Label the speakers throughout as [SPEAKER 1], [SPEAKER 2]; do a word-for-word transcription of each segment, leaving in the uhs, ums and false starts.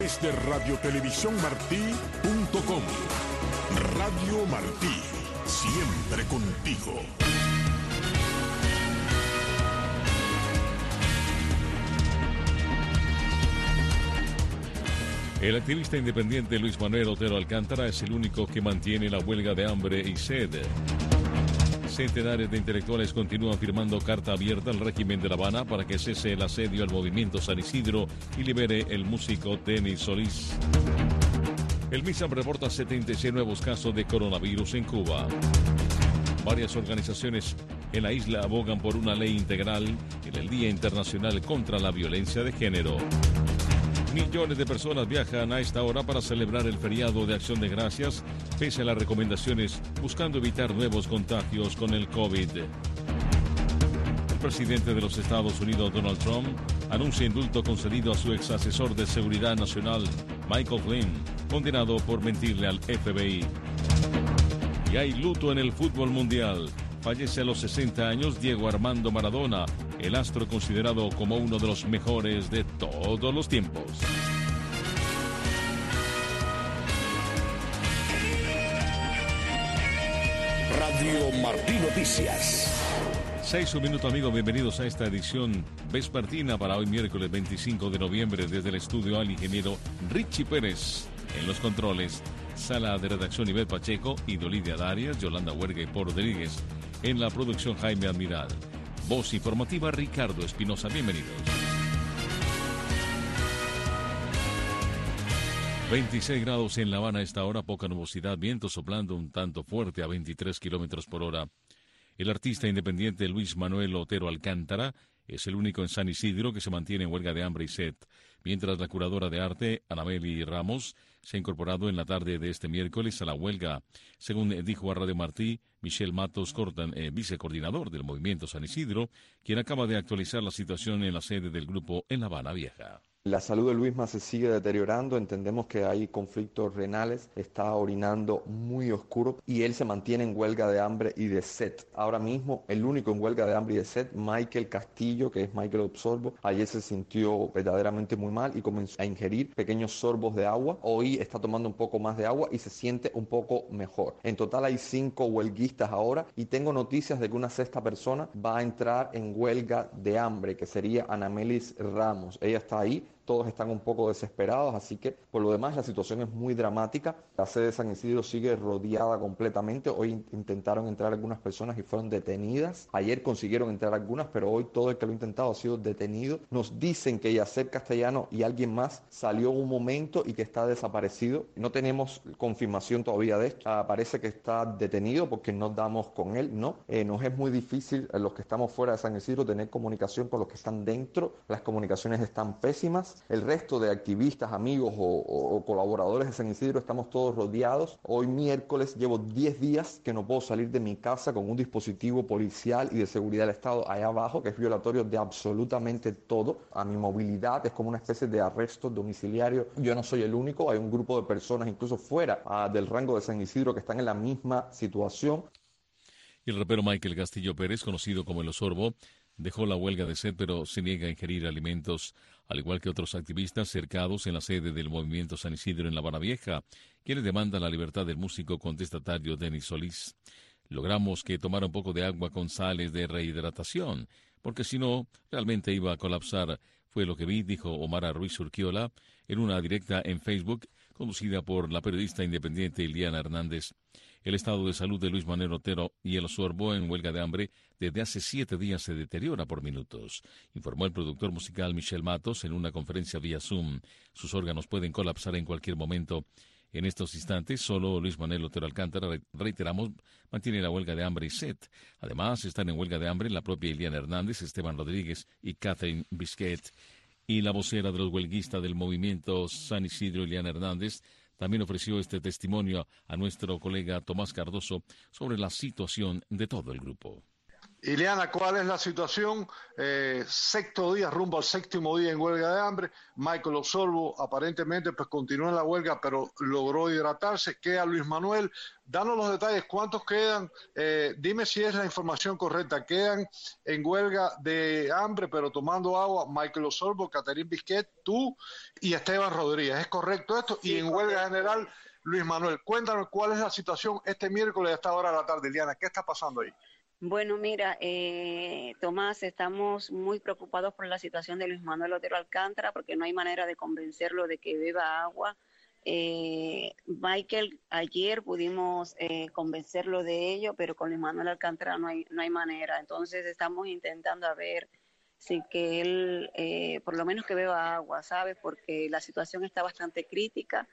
[SPEAKER 1] Desde radio televisión martí punto com. Radio Martí, siempre contigo.
[SPEAKER 2] El activista independiente Luis Manuel Otero Alcántara es el único que mantiene la huelga de hambre y sed. Centenares de intelectuales continúan firmando carta abierta al régimen de La Habana para que cese el asedio al movimiento San Isidro y libere el músico Denis Solís. El MISAM reporta setenta y seis nuevos casos de coronavirus en Cuba. Varias organizaciones en la isla abogan por una ley integral en el Día Internacional contra la Violencia de Género. Millones de personas viajan a esta hora para celebrar el feriado de Acción de Gracias, pese a las recomendaciones, buscando evitar nuevos contagios con el COVID. El presidente de los Estados Unidos, Donald Trump, anuncia indulto concedido a su ex asesor de Seguridad Nacional, Michael Flynn, condenado por mentirle al F B I. Y hay luto en el fútbol mundial. Fallece a los sesenta años Diego Armando Maradona, el astro considerado como uno de los mejores de todos los tiempos.
[SPEAKER 1] Radio Martí Noticias.
[SPEAKER 2] Seis un minuto, amigos, bienvenidos a esta edición vespertina para hoy miércoles veinticinco de noviembre. Desde el estudio al ingeniero Richie Pérez en los controles, sala de redacción Ivette Pacheco y Dolidia Darias, Yolanda Huerga y Paul Rodríguez. En la producción Jaime Admiral. Voz informativa Ricardo Espinosa. Bienvenidos. veintiséis grados en La Habana a esta hora, poca nubosidad, viento soplando un tanto fuerte a veintitrés kilómetros por hora. El artista independiente Luis Manuel Otero Alcántara es el único en San Isidro que se mantiene en huelga de hambre y sed, mientras la curadora de arte, Anameli Ramos, se ha incorporado en la tarde de este miércoles a la huelga. Según dijo a Radio Martí, Michel Matos Cortan, eh, vicecoordinador del Movimiento San Isidro, quien acaba de actualizar la situación en la sede del grupo en La Habana Vieja.
[SPEAKER 3] La salud de Luisma se sigue deteriorando, entendemos que hay conflictos renales, está orinando muy oscuro y él se mantiene en huelga de hambre y de sed. Ahora mismo el único en huelga de hambre y de sed, Michael Castillo, que es Michael Obsorbo, ayer se sintió verdaderamente muy mal y comenzó a ingerir pequeños sorbos de agua. Hoy está tomando un poco más de agua y se siente un poco mejor. En total hay cinco huelguistas ahora y tengo noticias de que una sexta persona va a entrar en huelga de hambre, que sería Anamelis Ramos. Ella está ahí. Todos están un poco desesperados, así que por lo demás la situación es muy dramática. La sede de San Isidro sigue rodeada completamente. Hoy intentaron entrar algunas personas y fueron detenidas. Ayer consiguieron entrar algunas, pero hoy todo el que lo ha intentado ha sido detenido. Nos dicen que Yacer Castellano y alguien más salió un momento y que está desaparecido. No tenemos confirmación todavía de esto. Ah, parece que está detenido porque no damos con él, ¿no? Eh, nos es muy difícil, a los que estamos fuera de San Isidro, tener comunicación con los que están dentro. Las comunicaciones están pésimas. El resto de activistas, amigos o, o, o colaboradores de San Isidro estamos todos rodeados. Hoy miércoles llevo diez días que no puedo salir de mi casa con un dispositivo policial y de seguridad del Estado allá abajo, que es violatorio de absolutamente todo. A mi movilidad es como una especie de arresto domiciliario. Yo no soy el único, hay un grupo de personas incluso fuera uh, del rango de San Isidro que están en la misma situación.
[SPEAKER 2] El rapero Michael Castillo Pérez, conocido como El Osorbo, dejó la huelga de sed, pero se niega a ingerir alimentos, al igual que otros activistas cercados en la sede del Movimiento San Isidro en La Habana Vieja, quienes demandan la libertad del músico contestatario Denis Solís. Logramos que tomara un poco de agua con sales de rehidratación, porque si no, realmente iba a colapsar. Fue lo que vi, dijo Omar Ruiz Urquiola, en una directa en Facebook, conducida por la periodista independiente Iliana Hernández. El estado de salud de Luis Manuel Otero y El Osorbo en huelga de hambre desde hace siete días se deteriora por minutos, informó el productor musical Michel Matos en una conferencia vía Zoom. Sus órganos pueden colapsar en cualquier momento. En estos instantes, solo Luis Manuel Otero Alcántara, reiteramos, mantiene la huelga de hambre y sed. Además, están en huelga de hambre la propia Iliana Hernández, Esteban Rodríguez y Catherine Bisquet. Y la vocera de los huelguistas del movimiento San Isidro, Iliana Hernández, también ofreció este testimonio a nuestro colega Tomás Cardoso sobre la situación de todo el grupo.
[SPEAKER 4] Ileana, ¿cuál es la situación? Eh, sexto día, rumbo al séptimo día en huelga de hambre. Michael Osorbo aparentemente pues continúa en la huelga, pero logró hidratarse. Queda Luis Manuel. Danos los detalles, ¿cuántos quedan? Eh, dime si es la información correcta. Quedan en huelga de hambre, pero tomando agua, Michael Osorbo, Catherine Bisquet, tú y Esteban Rodríguez. ¿Es correcto esto?
[SPEAKER 5] Sí,
[SPEAKER 4] y en
[SPEAKER 5] correcto.
[SPEAKER 4] huelga general, Luis Manuel. Cuéntanos cuál es la situación este miércoles a esta hora de la tarde, Ileana. ¿Qué está pasando ahí?
[SPEAKER 5] Bueno, mira, eh, Tomás, estamos muy preocupados por la situación de Luis Manuel Otero Alcántara porque no hay manera de convencerlo de que beba agua. Eh, Michael, ayer pudimos eh, convencerlo de ello, pero con Luis Manuel Alcántara no hay, no hay manera. Entonces estamos intentando a ver si que él, eh, por lo menos que beba agua, ¿sabes? Porque la situación está bastante crítica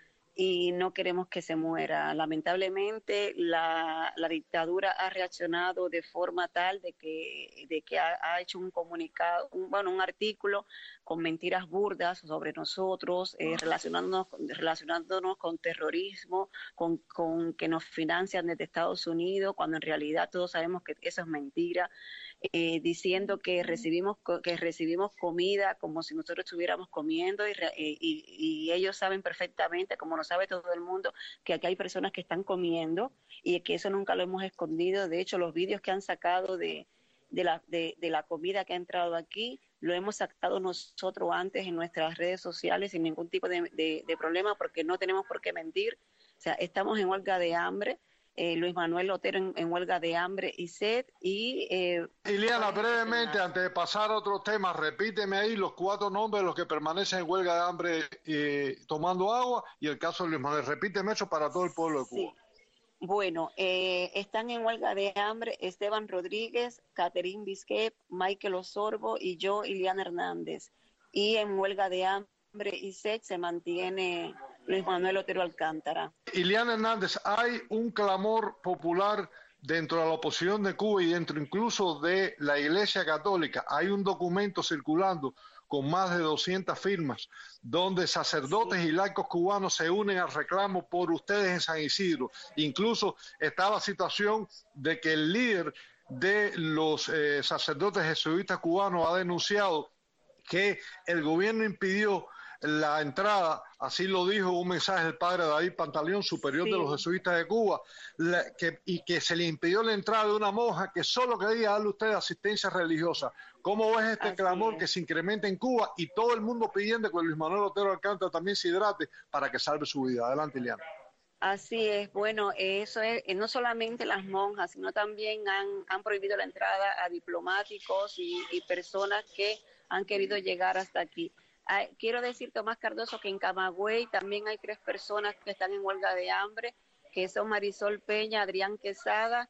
[SPEAKER 5] y no queremos que se muera. Lamentablemente la, la dictadura ha reaccionado de forma tal de que, de que ha, ha hecho un comunicado, un, bueno, un artículo con mentiras burdas sobre nosotros, eh, relacionándonos, relacionándonos con terrorismo, con, con que nos financian desde Estados Unidos, cuando en realidad todos sabemos que eso es mentira. Eh, diciendo que recibimos que recibimos comida como si nosotros estuviéramos comiendo y, y, y ellos saben perfectamente, como lo sabe todo el mundo, que aquí hay personas que están comiendo y que eso nunca lo hemos escondido. De hecho, los vídeos que han sacado de, de, la, de, de la comida que ha entrado aquí, lo hemos sacado nosotros antes en nuestras redes sociales sin ningún tipo de, de, de problema, porque no tenemos por qué mentir. O sea, estamos en huelga de hambre. Eh, Luis Manuel Otero en, en huelga de hambre y sed y... Eh,
[SPEAKER 4] Ileana, brevemente, antes de pasar a otros temas, repíteme ahí los cuatro nombres de los que permanecen en huelga de hambre eh, tomando agua y el caso de Luis Manuel. Repíteme eso para todo el pueblo de Cuba.
[SPEAKER 5] Sí. Bueno, eh, están en huelga de hambre Esteban Rodríguez, Catherine Bisquet, Michael Osorbo y yo, Ileana Hernández. Y en huelga de hambre y sed se mantiene Luis Manuel Otero Alcántara.
[SPEAKER 4] Ileana Hernández, hay un clamor popular dentro de la oposición de Cuba y dentro incluso de la Iglesia Católica. Hay un documento circulando con más de doscientas firmas, donde sacerdotes sí. y laicos cubanos se unen al reclamo por ustedes en San Isidro. Incluso está la situación de que el líder de los eh, sacerdotes jesuitas cubanos ha denunciado que el gobierno impidió la entrada, así lo dijo un mensaje del padre David Pantaleón, superior sí. de los jesuitas de Cuba, la, que, y que se le impidió la entrada de una monja que solo quería darle a usted asistencia religiosa. ¿Cómo ves este así clamor es. que se incrementa en Cuba y todo el mundo pidiendo que Luis Manuel Otero Alcántara también se hidrate para que salve su vida? Adelante, Ileana.
[SPEAKER 5] Así es, bueno, eso es, no solamente las monjas, sino también han, han prohibido la entrada a diplomáticos y, y personas que han querido llegar hasta aquí. Quiero decir, Tomás Cardoso, que en Camagüey también hay tres personas que están en huelga de hambre, que son Marisol Peña, Adrián Quesada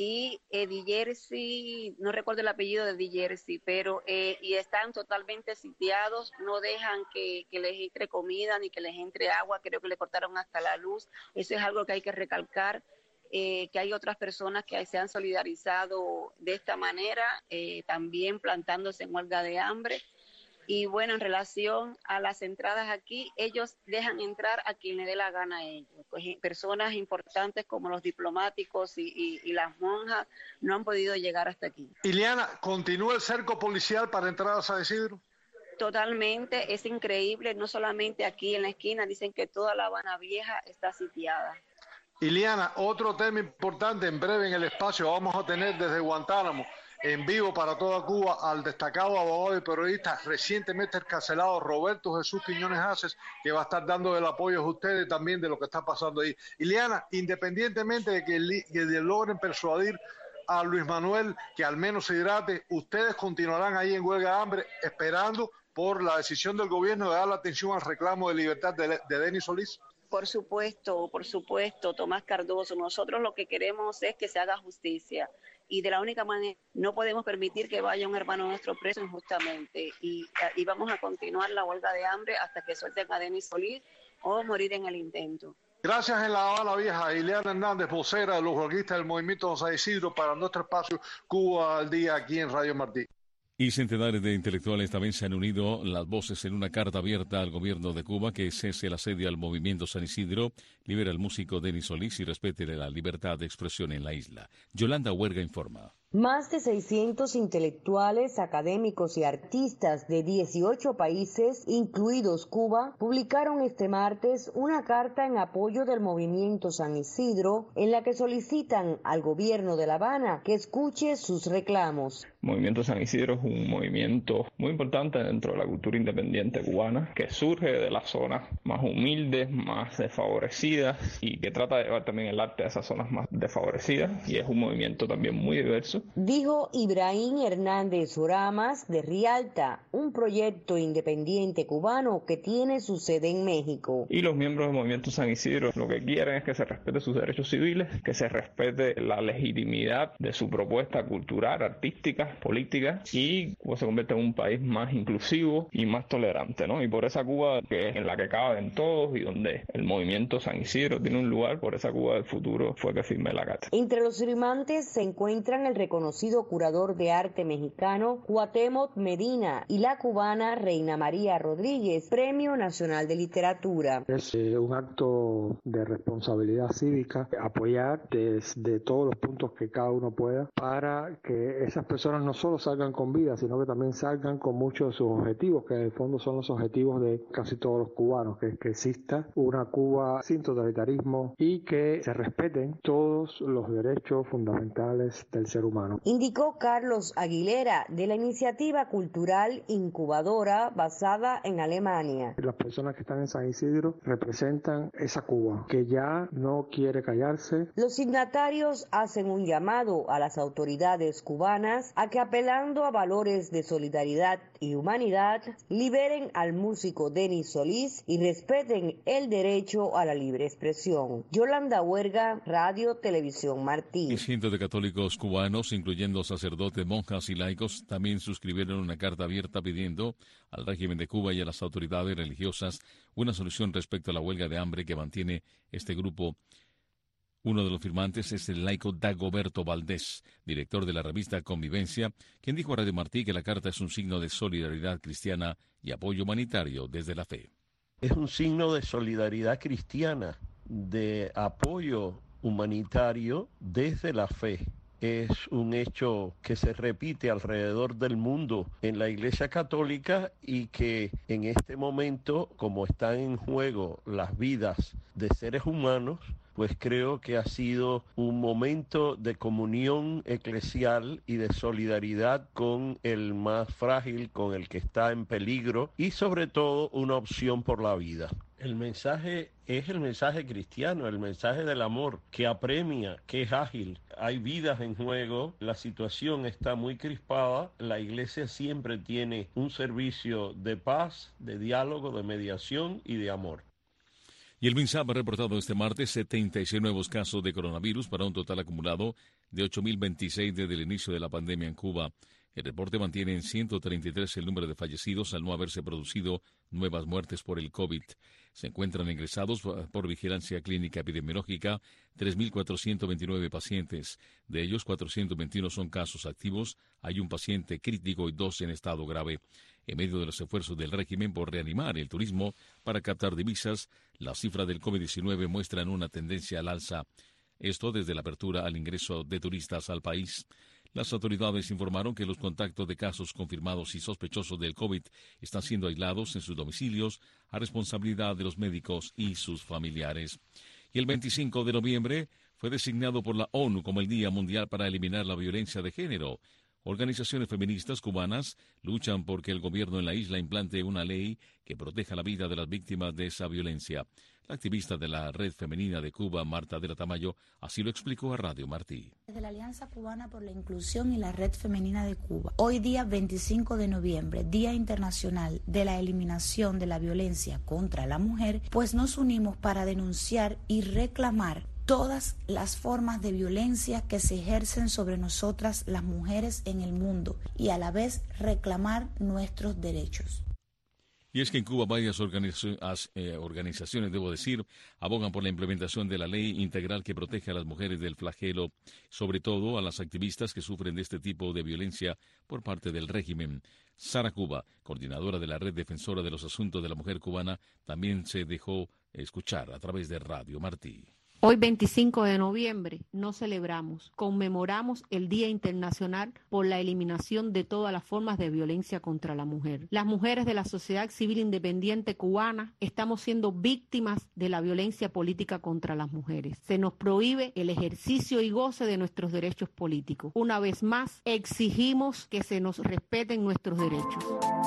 [SPEAKER 5] y Eddie Jersey, no recuerdo el apellido de Eddie Jersey, pero eh, y están totalmente sitiados, no dejan que, que les entre comida ni que les entre agua, creo que le cortaron hasta la luz. Eso es algo que hay que recalcar, eh, que hay otras personas que se han solidarizado de esta manera, eh, también plantándose en huelga de hambre. Y bueno, en relación a las entradas aquí, ellos dejan entrar a quien le dé la gana a ellos. Pues, personas importantes como los diplomáticos y, y, y las monjas no han podido llegar hasta aquí.
[SPEAKER 4] Ileana, ¿continúa el cerco policial para entrar a San Isidro?
[SPEAKER 5] Totalmente, es increíble, no solamente aquí en la esquina, dicen que toda La Habana Vieja está sitiada.
[SPEAKER 4] Ileana, otro tema importante, en breve en el espacio vamos a tener desde Guantánamo, en vivo para toda Cuba, al destacado abogado y periodista recientemente encarcelado Roberto Jesús Quiñones Haces, que va a estar dando el apoyo a ustedes también de lo que está pasando ahí. Ileana, independientemente de que, que logren persuadir a Luis Manuel que al menos se hidrate, ustedes continuarán ahí en huelga de hambre esperando por la decisión del gobierno de dar la atención al reclamo de libertad de, de Denis Solís.
[SPEAKER 5] Por supuesto, por supuesto, Tomás Cardoso, nosotros lo que queremos es que se haga justicia y de la única manera no podemos permitir que vaya un hermano nuestro preso injustamente y, y vamos a continuar la huelga de hambre hasta que suelten a Denis Solís o morir en el intento.
[SPEAKER 4] Gracias en La Habana Vieja, Ileana Hernández, vocera de los huelguistas del movimiento San Isidro para nuestro espacio Cuba al Día aquí en Radio Martí.
[SPEAKER 2] Y centenares de intelectuales también se han unido las voces en una carta abierta al gobierno de Cuba que cese el asedio al movimiento San Isidro, libere al músico Denis Solís y respete la libertad de expresión en la isla. Yolanda Huerga informa.
[SPEAKER 6] Más de seiscientos intelectuales, académicos y artistas de dieciocho países, incluidos Cuba, publicaron este martes una carta en apoyo del movimiento San Isidro, en la que solicitan al gobierno de La Habana que escuche sus reclamos.
[SPEAKER 7] El movimiento San Isidro es un movimiento muy importante dentro de la cultura independiente cubana, que surge de las zonas más humildes, más desfavorecidas, y que trata de llevar también el arte a esas zonas más desfavorecidas, y es un movimiento también muy diverso.
[SPEAKER 6] Dijo Ibrahim Hernández Oramas de Rialta, un proyecto independiente cubano que tiene su sede en México.
[SPEAKER 7] Y los miembros del movimiento San Isidro lo que quieren es que se respete sus derechos civiles, que se respete la legitimidad de su propuesta cultural, artística, política, y pues, se convierte en un país más inclusivo y más tolerante, ¿no? Y por esa Cuba que en la que caben todos y donde el movimiento San Isidro tiene un lugar, por esa Cuba del futuro fue que firmé la carta.
[SPEAKER 6] Entre los firmantes se encuentran el reconocido curador de arte mexicano Cuauhtémoc Medina y la cubana Reina María Rodríguez, Premio Nacional de Literatura.
[SPEAKER 8] Es eh, un acto de responsabilidad cívica, apoyar desde todos los puntos que cada uno pueda para que esas personas no solo salgan con vida, sino que también salgan con muchos de sus objetivos, que en el fondo son los objetivos de casi todos los cubanos, que es que exista una Cuba sin totalitarismo y que se respeten todos los derechos fundamentales del ser humano.
[SPEAKER 6] Indicó Carlos Aguilera, de la iniciativa cultural incubadora basada en Alemania.
[SPEAKER 8] Las personas que están en San Isidro representan esa Cuba que ya no quiere callarse.
[SPEAKER 6] Los signatarios hacen un llamado a las autoridades cubanas a que, apelando a valores de solidaridad y humanidad, liberen al músico Denis Solís y respeten el derecho a la libre expresión. Yolanda Huerga, Radio Televisión Martí.
[SPEAKER 2] Cientos de católicos cubanos, incluyendo sacerdotes, monjas y laicos, también suscribieron una carta abierta pidiendo al régimen de Cuba y a las autoridades religiosas una solución respecto a la huelga de hambre que mantiene este grupo. Uno de los firmantes es el laico Dagoberto Valdés, director de la revista Convivencia, quien dijo a Radio Martí que la carta es un signo de solidaridad cristiana y apoyo humanitario desde la fe.
[SPEAKER 9] Es un signo de solidaridad cristiana, de apoyo humanitario desde la fe. Es un hecho que se repite alrededor del mundo en la Iglesia Católica y que en este momento, como están en juego las vidas de seres humanos, pues creo que ha sido un momento de comunión eclesial y de solidaridad con el más frágil, con el que está en peligro y sobre todo una opción por la vida. El mensaje es el mensaje cristiano, el mensaje del amor, que apremia, que es ágil. Hay vidas en juego, la situación está muy crispada, la Iglesia siempre tiene un servicio de paz, de diálogo, de mediación y de amor.
[SPEAKER 2] Y el MINSAP ha reportado este martes setenta y seis nuevos casos de coronavirus para un total acumulado de ocho mil veintiséis desde el inicio de la pandemia en Cuba. El reporte mantiene en ciento treinta y tres el número de fallecidos al no haberse producido nuevas muertes por el COVID. Se encuentran ingresados por vigilancia clínica epidemiológica tres mil cuatrocientos veintinueve pacientes. De ellos, cuatrocientos veintiuno son casos activos. Hay un paciente crítico y dos en estado grave. En medio de los esfuerzos del régimen por reanimar el turismo para captar divisas, las cifras del COVID diecinueve muestran una tendencia al alza. Esto desde la apertura al ingreso de turistas al país. Las autoridades informaron que los contactos de casos confirmados y sospechosos del COVID están siendo aislados en sus domicilios a responsabilidad de los médicos y sus familiares. Y el veinticinco de noviembre fue designado por la ONU como el Día Mundial para eliminar la violencia de género. Organizaciones feministas cubanas luchan por que el gobierno en la isla implante una ley que proteja la vida de las víctimas de esa violencia. La activista de la Red Femenina de Cuba, Marta de la Tamayo, así lo explicó a Radio Martí.
[SPEAKER 10] Desde la Alianza Cubana por la Inclusión y la Red Femenina de Cuba, hoy día veinticinco de noviembre, Día Internacional de la Eliminación de la Violencia contra la Mujer, pues nos unimos para denunciar y reclamar todas las formas de violencia que se ejercen sobre nosotras las mujeres en el mundo y a la vez reclamar nuestros derechos.
[SPEAKER 2] Y es que en Cuba varias organizaciones, eh, organizaciones, debo decir, abogan por la implementación de la ley integral que protege a las mujeres del flagelo, sobre todo a las activistas que sufren de este tipo de violencia por parte del régimen. Sara Cuba, coordinadora de la Red Defensora de los Asuntos de la Mujer Cubana, también se dejó escuchar a través de Radio Martí.
[SPEAKER 11] Hoy, veinticinco de noviembre, no celebramos, conmemoramos el Día Internacional por la eliminación de todas las formas de violencia contra la mujer. Las mujeres de la sociedad civil independiente cubana estamos siendo víctimas de la violencia política contra las mujeres. Se nos prohíbe el ejercicio y goce de nuestros derechos políticos. Una vez más, exigimos que se nos respeten nuestros derechos.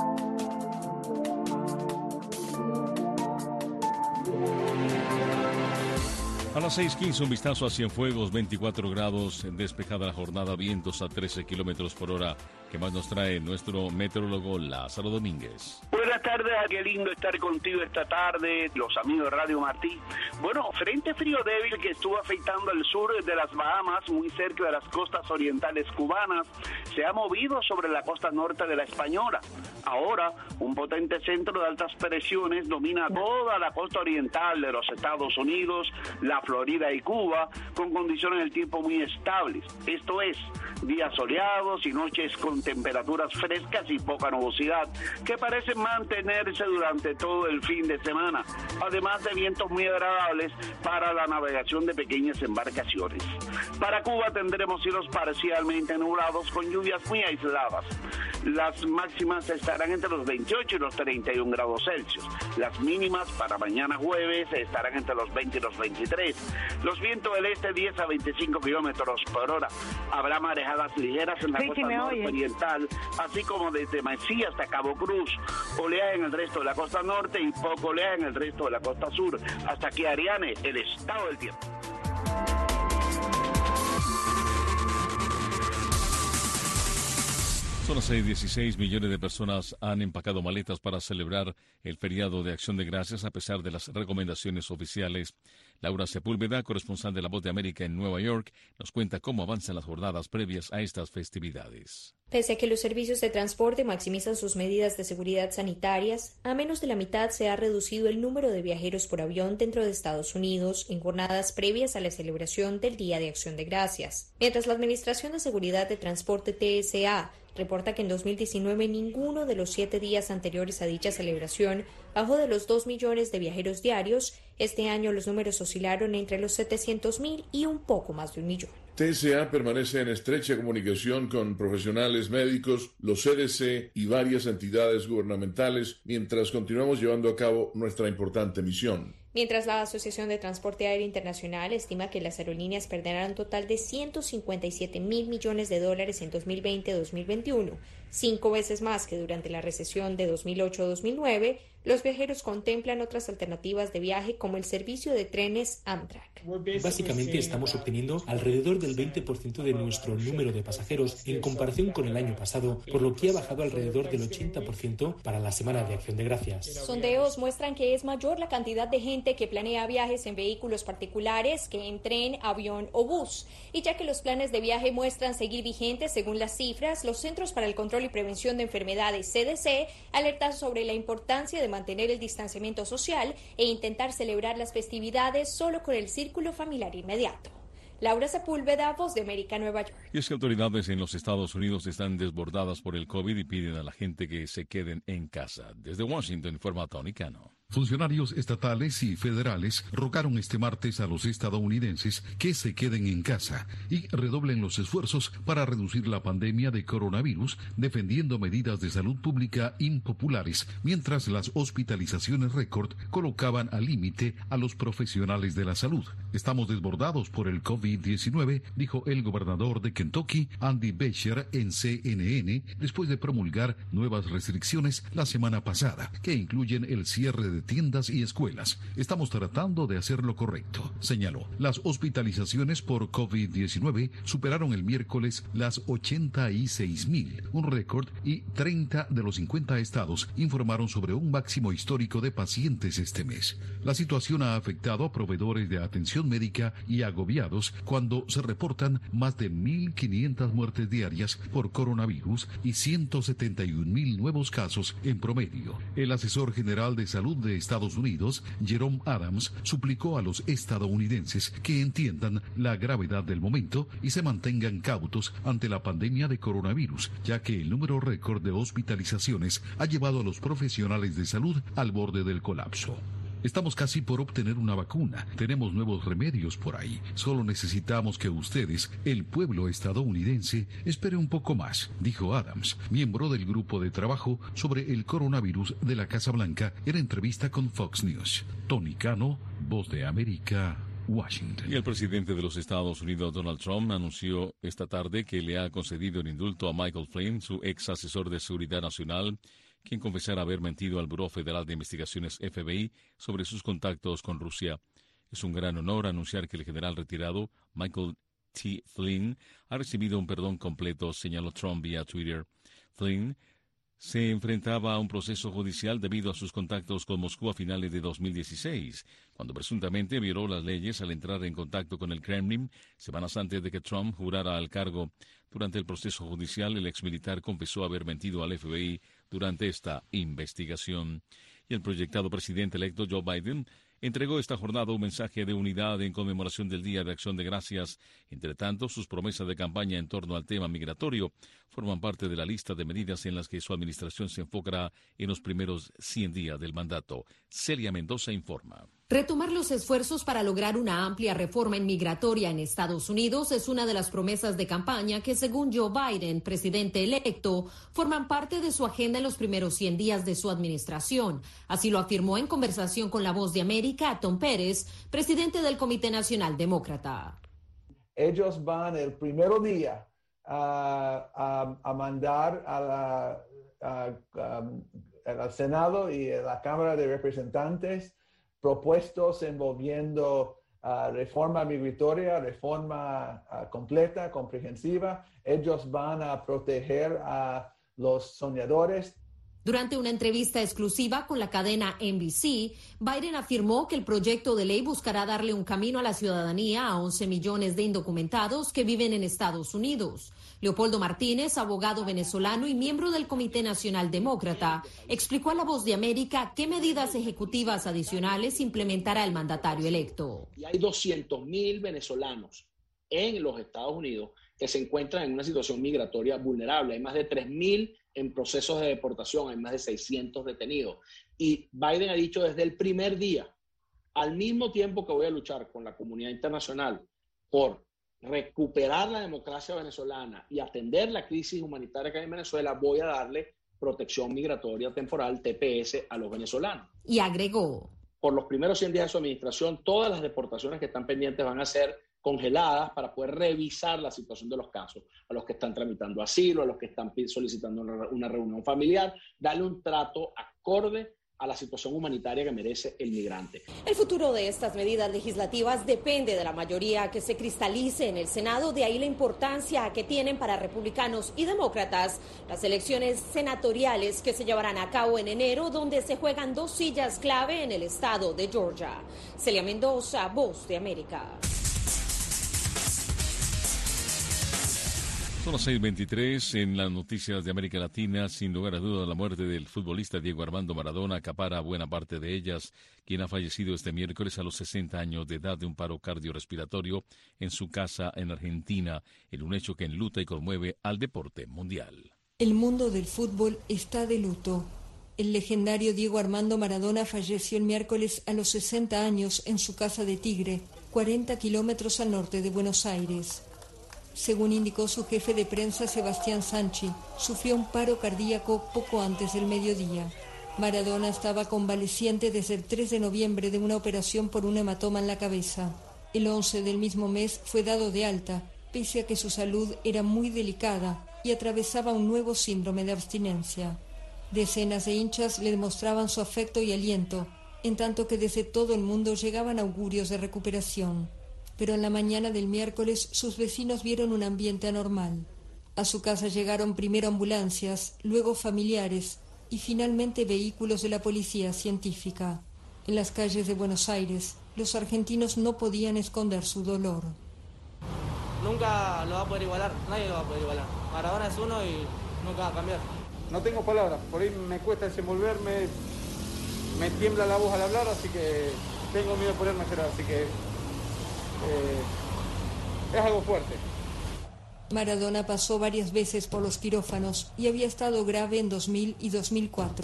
[SPEAKER 2] A las seis quince, un vistazo a Cienfuegos, veinticuatro grados, despejada la jornada, vientos a trece kilómetros por hora. ¿Qué más nos trae nuestro meteorólogo Lázaro Domínguez?
[SPEAKER 12] Buenas tardes, qué lindo estar contigo esta tarde, los amigos de Radio Martí. Bueno, frente frío débil que estuvo afectando el sur de las Bahamas, muy cerca de las costas orientales cubanas, se ha movido sobre la costa norte de la Española. Ahora, un potente centro de altas presiones domina toda la costa oriental de los Estados Unidos, la Florida y Cuba, con condiciones del tiempo muy estables. Esto es, días soleados y noches con temperaturas frescas y poca nubosidad, que parecen mantenerse durante todo el fin de semana, además de vientos muy agradables para la navegación de pequeñas embarcaciones. Para Cuba tendremos cielos parcialmente nublados con lluvias muy aisladas. Las máximas estarán entre los veintiocho y los treinta y un grados Celsius. Las mínimas para mañana jueves estarán entre los veinte y los veintitrés. Los vientos del este diez a veinticinco kilómetros por hora. Habrá marejadas ligeras en la sí, costa norte oriental, así como desde Mesía hasta Cabo Cruz. Oleaje en el resto de la costa norte y poco oleaje en el resto de la costa sur. Hasta aquí, Ariane, el estado del tiempo.
[SPEAKER 2] Son las seis dieciséis, millones de personas han empacado maletas para celebrar el feriado de Acción de Gracias a pesar de las recomendaciones oficiales. Laura Sepúlveda, corresponsal de La Voz de América en Nueva York, nos cuenta cómo avanzan las jornadas previas a estas festividades.
[SPEAKER 13] Pese a que los servicios de transporte maximizan sus medidas de seguridad sanitarias, a menos de la mitad se ha reducido el número de viajeros por avión dentro de Estados Unidos en jornadas previas a la celebración del Día de Acción de Gracias. Mientras la Administración de Seguridad de Transporte T S A reporta que en dos mil diecinueve ninguno de los siete días anteriores a dicha celebración bajó de los dos millones de viajeros diarios, este año los números oscilaron entre los setecientos mil y un poco más de un millón.
[SPEAKER 14] T S A permanece en estrecha comunicación con profesionales médicos, los C D C y varias entidades gubernamentales mientras continuamos llevando a cabo nuestra importante misión.
[SPEAKER 13] Mientras la Asociación de Transporte Aéreo Internacional estima que las aerolíneas perderán un total de ciento cincuenta y siete mil millones de dólares en dos mil veinte a dos mil veintiuno, cinco veces más que durante la recesión de dos mil ocho a dos mil nueve, los viajeros contemplan otras alternativas de viaje como el servicio de trenes Amtrak.
[SPEAKER 15] Básicamente estamos obteniendo alrededor del veinte por ciento de nuestro número de pasajeros en comparación con el año pasado, por lo que ha bajado alrededor del ochenta por ciento para la Semana de Acción de Gracias.
[SPEAKER 13] Sondeos muestran que es mayor la cantidad de gente que planea viajes en vehículos particulares que en tren, avión o bus. Y ya que los planes de viaje muestran seguir vigentes según las cifras, los Centros para el Control y Prevención de Enfermedades, C D C, alertan sobre la importancia de mantener el distanciamiento social e intentar celebrar las festividades solo con el círculo familiar inmediato. Laura Sepúlveda, Voz de América, Nueva York.
[SPEAKER 2] Y es que autoridades en los Estados Unidos están desbordadas por el COVID y piden a la gente que se queden en casa. Desde Washington informa Tony Cano.
[SPEAKER 16] Funcionarios estatales y federales rogaron este martes a los estadounidenses que se queden en casa y redoblen los esfuerzos para reducir la pandemia de coronavirus, defendiendo medidas de salud pública impopulares, mientras las hospitalizaciones récord colocaban al límite a los profesionales de la salud. Estamos desbordados por el COVID diecinueve, dijo el gobernador de Kentucky, Andy Beshear, en C N N, después de promulgar nuevas restricciones la semana pasada, que incluyen el cierre de tiendas y escuelas. Estamos tratando de hacer lo correcto, señaló. Las hospitalizaciones por COVID diecinueve superaron el miércoles las ochenta y seis mil, un récord, y treinta de los cincuenta estados informaron sobre un máximo histórico de pacientes este mes. La situación ha afectado a proveedores de atención médica y agobiados cuando se reportan más de mil quinientas muertes diarias por coronavirus y ciento setenta y un mil nuevos casos en promedio. El asesor general de salud de Estados Unidos, Jerome Adams, suplicó a los estadounidenses que entiendan la gravedad del momento y se mantengan cautos ante la pandemia de coronavirus, ya que el número récord de hospitalizaciones ha llevado a los profesionales de salud al borde del colapso. Estamos casi por obtener una vacuna. Tenemos nuevos remedios por ahí. Solo necesitamos que ustedes, el pueblo estadounidense, espere un poco más, dijo Adams, miembro del grupo de trabajo sobre el coronavirus de la Casa Blanca, en entrevista con Fox News. Tony Cano, Voz de América, Washington.
[SPEAKER 2] Y el presidente de los Estados Unidos, Donald Trump, anunció esta tarde que le ha concedido el indulto a Michael Flynn, su ex asesor de seguridad nacional, quien confesara haber mentido al Buró Federal de Investigaciones F B I sobre sus contactos con Rusia. Es un gran honor anunciar que el general retirado, Michael T. Flynn, ha recibido un perdón completo, señaló Trump vía Twitter. Flynn se enfrentaba a un proceso judicial debido a sus contactos con Moscú a finales de dos mil dieciséis, cuando presuntamente violó las leyes al entrar en contacto con el Kremlin semanas antes de que Trump jurara al cargo. Durante el proceso judicial, el exmilitar confesó haber mentido al F B I durante esta investigación. Y el proyectado presidente electo Joe Biden entregó esta jornada un mensaje de unidad en conmemoración del Día de Acción de Gracias. Entre tanto, sus promesas de campaña en torno al tema migratorio forman parte de la lista de medidas en las que su administración se enfocará en los primeros cien días del mandato. Celia Mendoza informa.
[SPEAKER 17] Retomar los esfuerzos para lograr una amplia reforma migratoria en Estados Unidos es una de las promesas de campaña que, según Joe Biden, presidente electo, forman parte de su agenda en los primeros cien días de su administración. Así lo afirmó en conversación con La Voz de América Tom Pérez, presidente del Comité Nacional Demócrata.
[SPEAKER 18] Ellos van el primer día a, a, a mandar a la, a, a, al Senado y a la Cámara de Representantes propuestos envolviendo uh, reforma migratoria, reforma uh, completa, comprehensiva. Ellos van a proteger a los soñadores.
[SPEAKER 17] Durante una entrevista exclusiva con la cadena N B C, Biden afirmó que el proyecto de ley buscará darle un camino a la ciudadanía a once millones de indocumentados que viven en Estados Unidos. Leopoldo Martínez, abogado venezolano y miembro del Comité Nacional Demócrata, explicó a La Voz de América qué medidas ejecutivas adicionales implementará el mandatario electo.
[SPEAKER 19] Y hay doscientos mil venezolanos en los Estados Unidos que se encuentran en una situación migratoria vulnerable. Hay más de tres mil en procesos de deportación, hay más de seiscientos detenidos. Y Biden ha dicho desde el primer día, al mismo tiempo que voy a luchar con la comunidad internacional por recuperar la democracia venezolana y atender la crisis humanitaria que hay en Venezuela, voy a darle protección migratoria temporal, T P S, a los venezolanos.
[SPEAKER 17] Y agregó:
[SPEAKER 19] por los primeros cien días de su administración, todas las deportaciones que están pendientes van a ser congeladas para poder revisar la situación de los casos, a los que están tramitando asilo, a los que están solicitando una, una reunión familiar, darle un trato acorde a la situación humanitaria que merece el migrante.
[SPEAKER 17] El futuro de estas medidas legislativas depende de la mayoría que se cristalice en el Senado, de ahí la importancia que tienen para republicanos y demócratas las elecciones senatoriales que se llevarán a cabo en enero, donde se juegan dos sillas clave en el estado de Georgia. Celia Mendoza, Voz de América.
[SPEAKER 2] Son las seis veintitrés en las noticias de América Latina. Sin lugar a dudas, la muerte del futbolista Diego Armando Maradona acapara buena parte de ellas, quien ha fallecido este miércoles a los sesenta años de edad de un paro cardiorrespiratorio en su casa en Argentina, en un hecho que enluta y conmueve al deporte mundial.
[SPEAKER 20] El mundo del fútbol está de luto. El legendario Diego Armando Maradona falleció el miércoles a los sesenta años en su casa de Tigre, cuarenta kilómetros al norte de Buenos Aires. Según indicó su jefe de prensa Sebastián Sanchi, sufrió un paro cardíaco poco antes del mediodía. Maradona estaba convaleciente desde el tres de noviembre de una operación por un hematoma en la cabeza. El once del mismo mes fue dado de alta, pese a que su salud era muy delicada y atravesaba un nuevo síndrome de abstinencia. Decenas de hinchas le demostraban su afecto y aliento, en tanto que desde todo el mundo llegaban augurios de recuperación. Pero en la mañana del miércoles sus vecinos vieron un ambiente anormal. A su casa llegaron primero ambulancias, luego familiares y finalmente vehículos de la policía científica. En las calles de Buenos Aires, los argentinos no podían esconder su dolor.
[SPEAKER 21] Nunca lo va a poder igualar, nadie lo va a poder igualar. Maradona es uno y nunca va a cambiar.
[SPEAKER 22] No tengo palabras, por ahí me cuesta desenvolverme, me tiembla la voz al hablar, así que tengo miedo de ponerme a llorar, así que... Eh, es algo fuerte.
[SPEAKER 20] Maradona pasó varias veces por los quirófanos y había estado grave en dos mil y dos mil cuatro.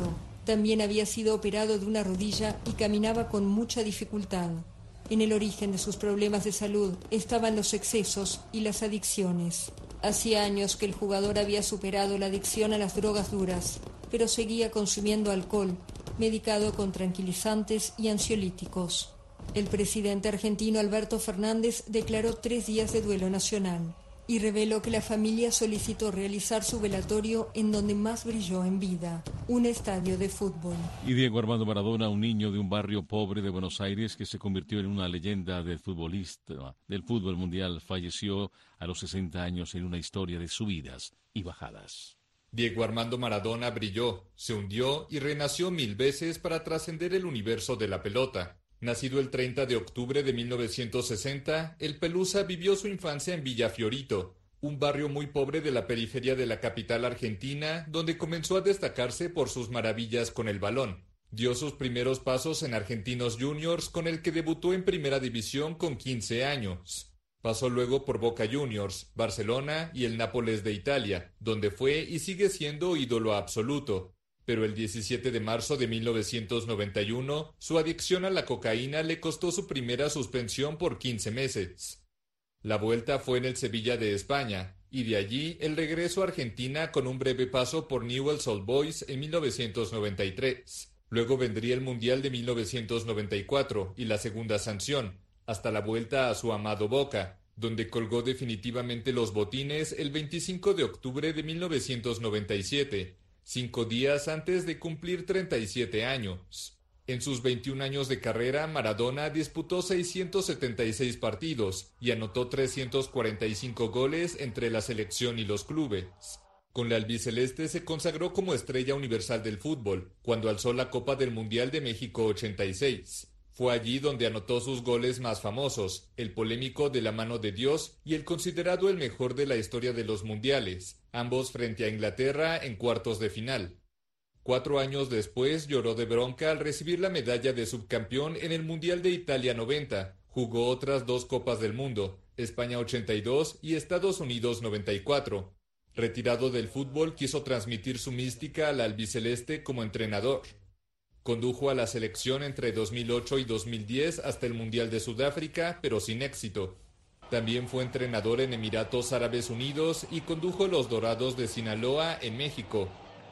[SPEAKER 20] También había sido operado de una rodilla y caminaba con mucha dificultad. En el origen de sus problemas de salud estaban los excesos y las adicciones. Hacía años que el jugador había superado la adicción a las drogas duras, pero seguía consumiendo alcohol, medicado con tranquilizantes y ansiolíticos. El presidente argentino Alberto Fernández declaró tres días de duelo nacional y reveló que la familia solicitó realizar su velatorio en donde más brilló en vida, un estadio de fútbol.
[SPEAKER 2] Y Diego Armando Maradona, un niño de un barrio pobre de Buenos Aires que se convirtió en una leyenda del futbolista del fútbol mundial, falleció a los sesenta años en una historia de subidas y bajadas.
[SPEAKER 1] Diego Armando Maradona brilló, se hundió y renació mil veces para trascender el universo de la pelota. Nacido el treinta de octubre de mil novecientos sesenta, el Pelusa vivió su infancia en Villa Fiorito, un barrio muy pobre de la periferia de la capital argentina, donde comenzó a destacarse por sus maravillas con el balón. Dio sus primeros pasos en Argentinos Juniors, con el que debutó en Primera División con quince años. Pasó luego por Boca Juniors, Barcelona y el Nápoles de Italia, donde fue y sigue siendo ídolo absoluto. Pero el diecisiete de marzo de mil novecientos noventa y uno, su adicción a la cocaína le costó su primera suspensión por quince meses. La vuelta fue en el Sevilla de España, y de allí el regreso a Argentina con un breve paso por Newell's Old Boys en mil novecientos noventa y tres. Luego vendría el Mundial de mil novecientos noventa y cuatro y la segunda sanción, hasta la vuelta a su amado Boca, donde colgó definitivamente los botines el veinticinco de octubre de mil novecientos noventa y siete, cinco días antes de cumplir treinta y siete años. En sus veintiún años de carrera, Maradona disputó seiscientos setenta y seis partidos y anotó trescientos cuarenta y cinco goles entre la selección y los clubes. Con la albiceleste se consagró como estrella universal del fútbol, cuando alzó la Copa del Mundial de México ochenta y seis. Fue allí donde anotó sus goles más famosos, el polémico de la mano de Dios y el considerado el mejor de la historia de los mundiales, ambos frente a Inglaterra en cuartos de final. Cuatro años después lloró de bronca al recibir la medalla de subcampeón en el Mundial de Italia noventa. Jugó otras dos Copas del Mundo, España ochenta y dos y Estados Unidos noventa y cuatro. Retirado del fútbol, quiso transmitir su mística a la albiceleste como entrenador. Condujo a la selección entre dos mil ocho y dos mil diez hasta el Mundial de Sudáfrica, pero sin éxito. También fue entrenador en Emiratos Árabes Unidos y condujo los Dorados de Sinaloa en México.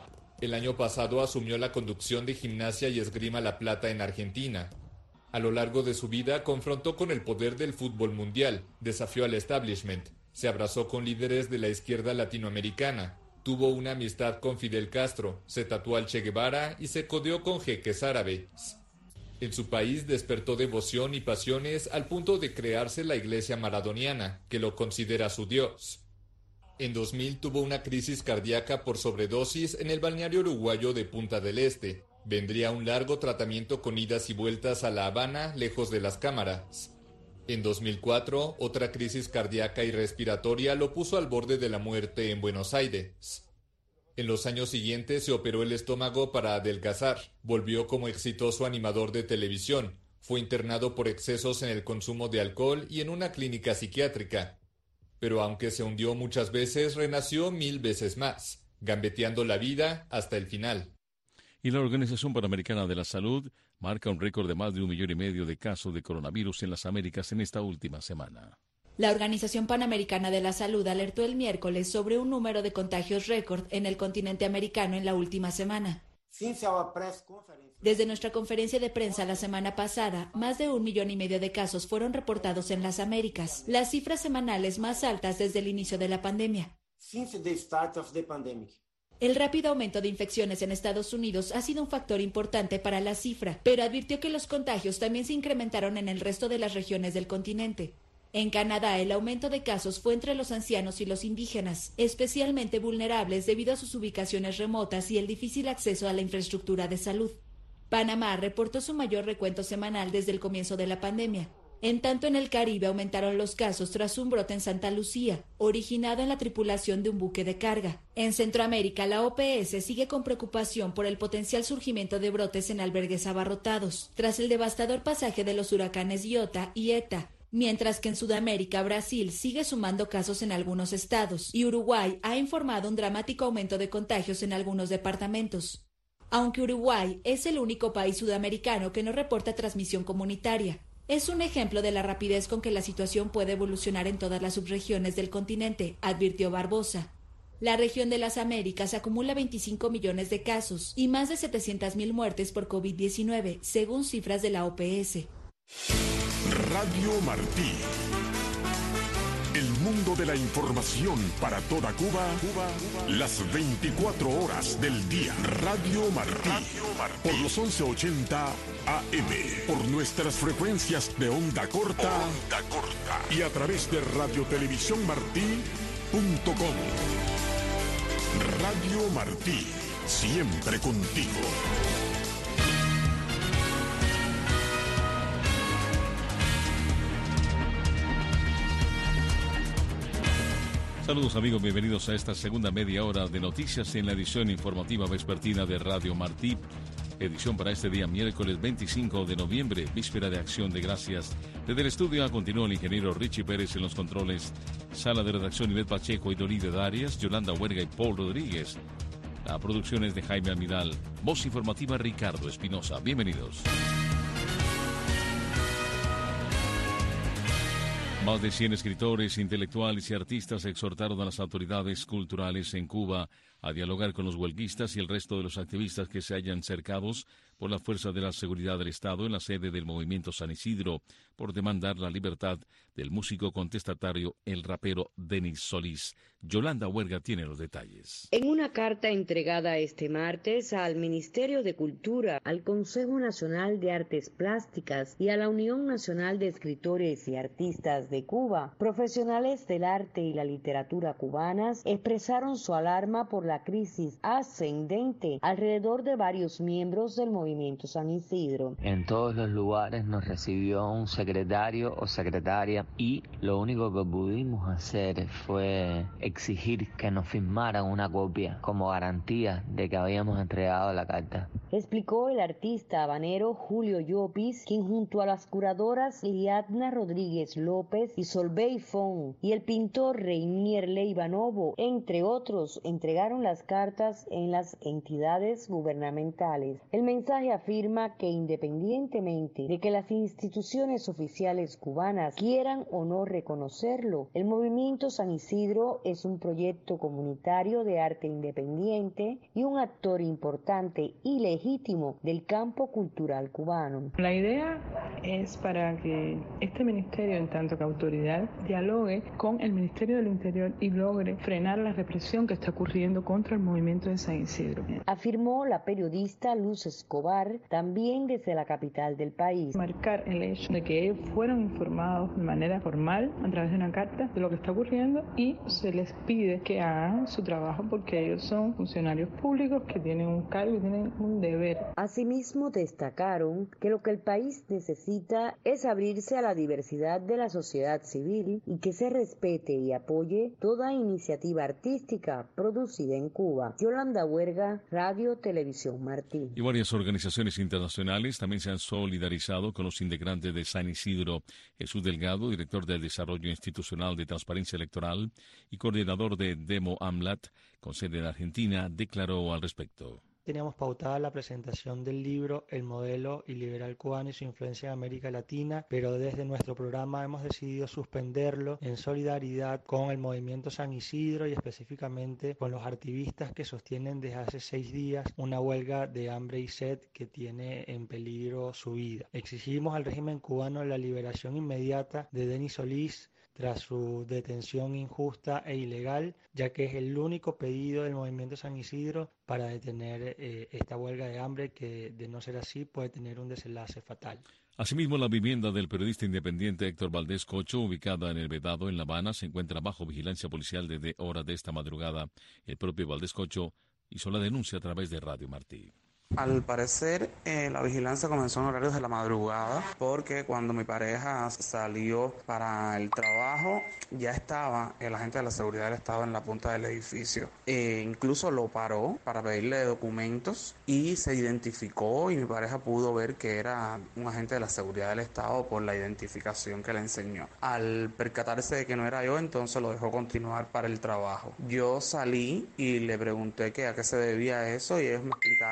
[SPEAKER 1] El año pasado asumió la conducción de Gimnasia y Esgrima La Plata en Argentina. A lo largo de su vida confrontó con el poder del fútbol mundial, desafió al establishment, se abrazó con líderes de la izquierda latinoamericana, tuvo una amistad con Fidel Castro, se tatuó al Che Guevara y se codeó con jeques árabes. En su país despertó devoción y pasiones al punto de crearse la Iglesia Maradoniana, que lo considera su dios. En dos mil tuvo una crisis cardíaca por sobredosis en el balneario uruguayo de Punta del Este. Vendría un largo tratamiento con idas y vueltas a La Habana, lejos de las cámaras. En dos mil cuatro, otra crisis cardíaca y respiratoria lo puso al borde de la muerte en Buenos Aires. En los años siguientes se operó el estómago para adelgazar, volvió como exitoso animador de televisión, fue internado por excesos en el consumo de alcohol y en una clínica psiquiátrica. Pero aunque se hundió muchas veces, renació mil veces más, gambeteando la vida hasta el final.
[SPEAKER 2] Y la Organización Panamericana de la Salud marca un récord de más de un millón y medio de casos de coronavirus en las Américas en esta última semana.
[SPEAKER 10] La Organización Panamericana de la Salud alertó el miércoles sobre un número de contagios récord en el continente americano en la última semana. Desde nuestra conferencia de prensa la semana pasada, más de un millón y medio de casos fueron reportados en las Américas, las cifras semanales más altas desde el inicio de la pandemia. El rápido aumento de infecciones en Estados Unidos ha sido un factor importante para la cifra, pero advirtió que los contagios también se incrementaron en el resto de las regiones del continente. En Canadá, el aumento de casos fue entre los ancianos y los indígenas, especialmente vulnerables debido a sus ubicaciones remotas y el difícil acceso a la infraestructura de salud. Panamá reportó su mayor recuento semanal desde el comienzo de la pandemia. En tanto, en el Caribe aumentaron los casos tras un brote en Santa Lucía, originado en la tripulación de un buque de carga. En Centroamérica, la O P S sigue con preocupación por el potencial surgimiento de brotes en albergues abarrotados, tras el devastador pasaje de los huracanes Iota y Eta, mientras que en Sudamérica, Brasil sigue sumando casos en algunos estados y Uruguay ha informado un dramático aumento de contagios en algunos departamentos.
[SPEAKER 3] aunque Uruguay es el único país sudamericano que no reporta transmisión comunitaria. Es un ejemplo de la rapidez con que la situación puede evolucionar en todas las subregiones del continente, advirtió Barbosa. La región de las Américas acumula veinticinco millones de casos y más de setecientas mil muertes por COVID diecinueve, según cifras de la O P S.
[SPEAKER 5] Radio Martí. El mundo de la información para toda Cuba, Cuba, Cuba, las veinticuatro horas del día. Radio Martí, Radio Martí. Por los once ochenta A M, por nuestras frecuencias de onda corta, onda corta y a través de radio televisión martí punto com. Radio Martí, siempre contigo.
[SPEAKER 2] Saludos amigos, bienvenidos a esta segunda media hora de noticias en la edición informativa vespertina de Radio Martí. Edición para este día miércoles veinticinco de noviembre, víspera de Acción de Gracias. Desde el estudio continúa el ingeniero Richie Pérez en los controles. Sala de redacción Ivette Pacheco y Doride Darias, Yolanda Huerga y Paul Rodríguez. La producción es de Jaime Almidal. Voz informativa Ricardo Espinosa. Bienvenidos. Más de cien escritores, intelectuales y artistas exhortaron a las autoridades culturales en Cuba a dialogar con los huelguistas y el resto de los activistas que se hayan cercados por la Fuerza de la Seguridad del Estado en la sede del Movimiento San Isidro por demandar la libertad del músico contestatario, el rapero Denis Solís. Yolanda Huerga tiene los detalles.
[SPEAKER 6] En una carta entregada este martes al Ministerio de Cultura, al Consejo Nacional de Artes Plásticas y a la Unión Nacional de Escritores y Artistas de Cuba, profesionales del arte y la literatura cubanas expresaron su alarma por la crisis ascendente alrededor de varios miembros del Movimiento San Isidro.
[SPEAKER 23] En todos los lugares nos recibió un secretario o secretaria y lo único que pudimos hacer fue exigir que nos firmaran una copia como garantía de que habíamos entregado la carta.
[SPEAKER 6] Explicó el artista habanero Julio Llopis, quien junto a las curadoras Liadna Rodríguez López y Solveig Fon y el pintor Reinier Leivanovo, entre otros, entregaron las cartas en las entidades gubernamentales. El mensaje afirma que independientemente de que las instituciones oficiales cubanas quieran o no reconocerlo, el Movimiento San Isidro es un proyecto comunitario de arte independiente y un actor importante y legítimo del campo cultural cubano.
[SPEAKER 24] La idea es para que este ministerio, en tanto que autoridad, dialogue con el Ministerio del Interior y logre frenar la represión que está ocurriendo contra el movimiento de San Isidro.
[SPEAKER 6] Afirmó la periodista Luz Escobar, también desde la capital del país.
[SPEAKER 24] Marcar el hecho de que ellos fueron informados de manera formal a través de una carta de lo que está ocurriendo y se les pide que hagan su trabajo porque ellos son funcionarios públicos que tienen un cargo y tienen un deber.
[SPEAKER 6] Asimismo destacaron que lo que el país necesita es abrirse a la diversidad de la sociedad civil y que se respete y apoye toda iniciativa artística producida en Cuba. Yolanda Huerga, Radio Televisión Martí.
[SPEAKER 2] Y varias organizaciones internacionales también se han solidarizado con los integrantes de San Isidro. Jesús Delgado, director del Desarrollo Institucional de Transparencia Electoral y coordinador de Demo AMLAT, con sede en Argentina, declaró al respecto.
[SPEAKER 25] Teníamos pautada la presentación del libro El modelo iliberal cubano y su influencia en América Latina, pero desde nuestro programa hemos decidido suspenderlo en solidaridad con el Movimiento San Isidro y específicamente con los activistas que sostienen desde hace seis días una huelga de hambre y sed que tiene en peligro su vida. Exigimos al régimen cubano la liberación inmediata de Denis Solís tras su detención injusta e ilegal, ya que es el único pedido del Movimiento San Isidro para detener eh, esta huelga de hambre que, de no ser así, puede tener un desenlace fatal.
[SPEAKER 2] Asimismo, la vivienda del periodista independiente Héctor Valdés Cocho, ubicada en El Vedado, en La Habana, se encuentra bajo vigilancia policial desde horas de esta madrugada. El propio Valdés Cocho hizo la denuncia a través de Radio Martí.
[SPEAKER 26] Al parecer, eh, la vigilancia comenzó en horarios de la madrugada porque cuando mi pareja salió para el trabajo ya estaba el agente de la seguridad del Estado en la punta del edificio. Eh, incluso lo paró para pedirle documentos y se identificó y mi pareja pudo ver que era un agente de la seguridad del Estado por la identificación que le enseñó. Al percatarse de que no era yo, entonces lo dejó continuar para el trabajo. Yo salí y le pregunté que a qué se debía eso y ellos me explicaron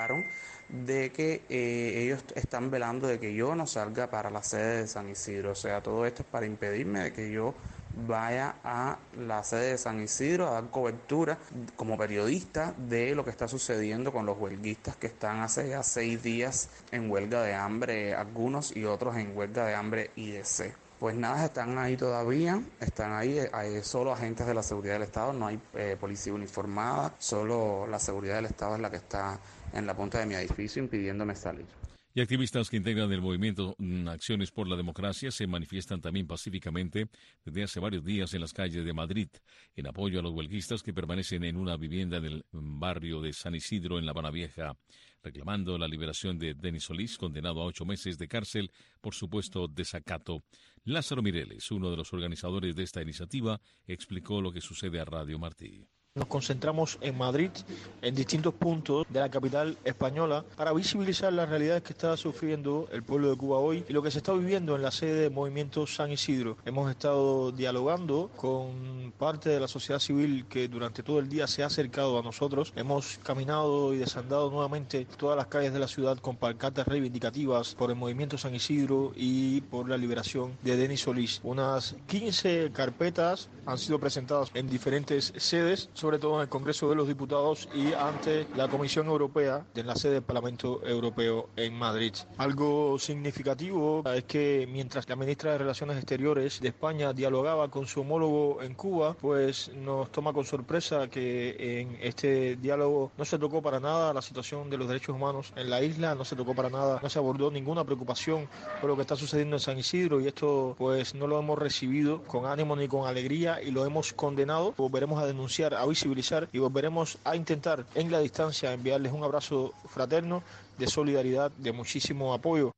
[SPEAKER 26] de que eh, ellos están velando de que yo no salga para la sede de San Isidro. O sea, todo esto es para impedirme de que yo vaya a la sede de San Isidro a dar cobertura como periodista de lo que está sucediendo con los huelguistas que están hace ya seis días en huelga de hambre, algunos y otros en huelga de hambre I D C. Pues nada, están ahí todavía, están ahí, hay solo agentes de la seguridad del Estado, no hay eh, policía uniformada, solo la seguridad del Estado es la que está en la punta de mi edificio impidiéndome salir.
[SPEAKER 2] Y activistas que integran el movimiento Acciones por la Democracia se manifiestan también pacíficamente desde hace varios días en las calles de Madrid en apoyo a los huelguistas que permanecen en una vivienda en el barrio de San Isidro en La Habana Vieja, reclamando la liberación de Denis Solís, condenado a ocho meses de cárcel por supuesto desacato. Lázaro Mireles, uno de los organizadores de esta iniciativa, explicó lo que sucede a Radio Martí.
[SPEAKER 4] Nos concentramos en Madrid, en distintos puntos de la capital española, para visibilizar las realidades que está sufriendo el pueblo de Cuba hoy y lo que se está viviendo en la sede del Movimiento San Isidro. Hemos estado dialogando con parte de la sociedad civil que durante todo el día se ha acercado a nosotros. Hemos caminado y desandado nuevamente todas las calles de la ciudad con pancartas reivindicativas por el Movimiento San Isidro y por la liberación de Denis Solís. Unas quince carpetas han sido presentadas en diferentes sedes, sobre todo en el Congreso de los Diputados y ante la Comisión Europea en la sede del Parlamento Europeo en Madrid. Algo significativo es que mientras la ministra de Relaciones Exteriores de España dialogaba con su homólogo en Cuba, pues nos toma con sorpresa que en este diálogo no se tocó para nada la situación de los derechos humanos en la isla, no se tocó para nada, no se abordó ninguna preocupación por lo que está sucediendo en San Isidro, y esto pues no lo hemos recibido con ánimo ni con alegría y lo hemos condenado. Volveremos a denunciar, a visibilizar y volveremos a intentar en la distancia enviarles un abrazo fraterno de solidaridad, de muchísimo apoyo.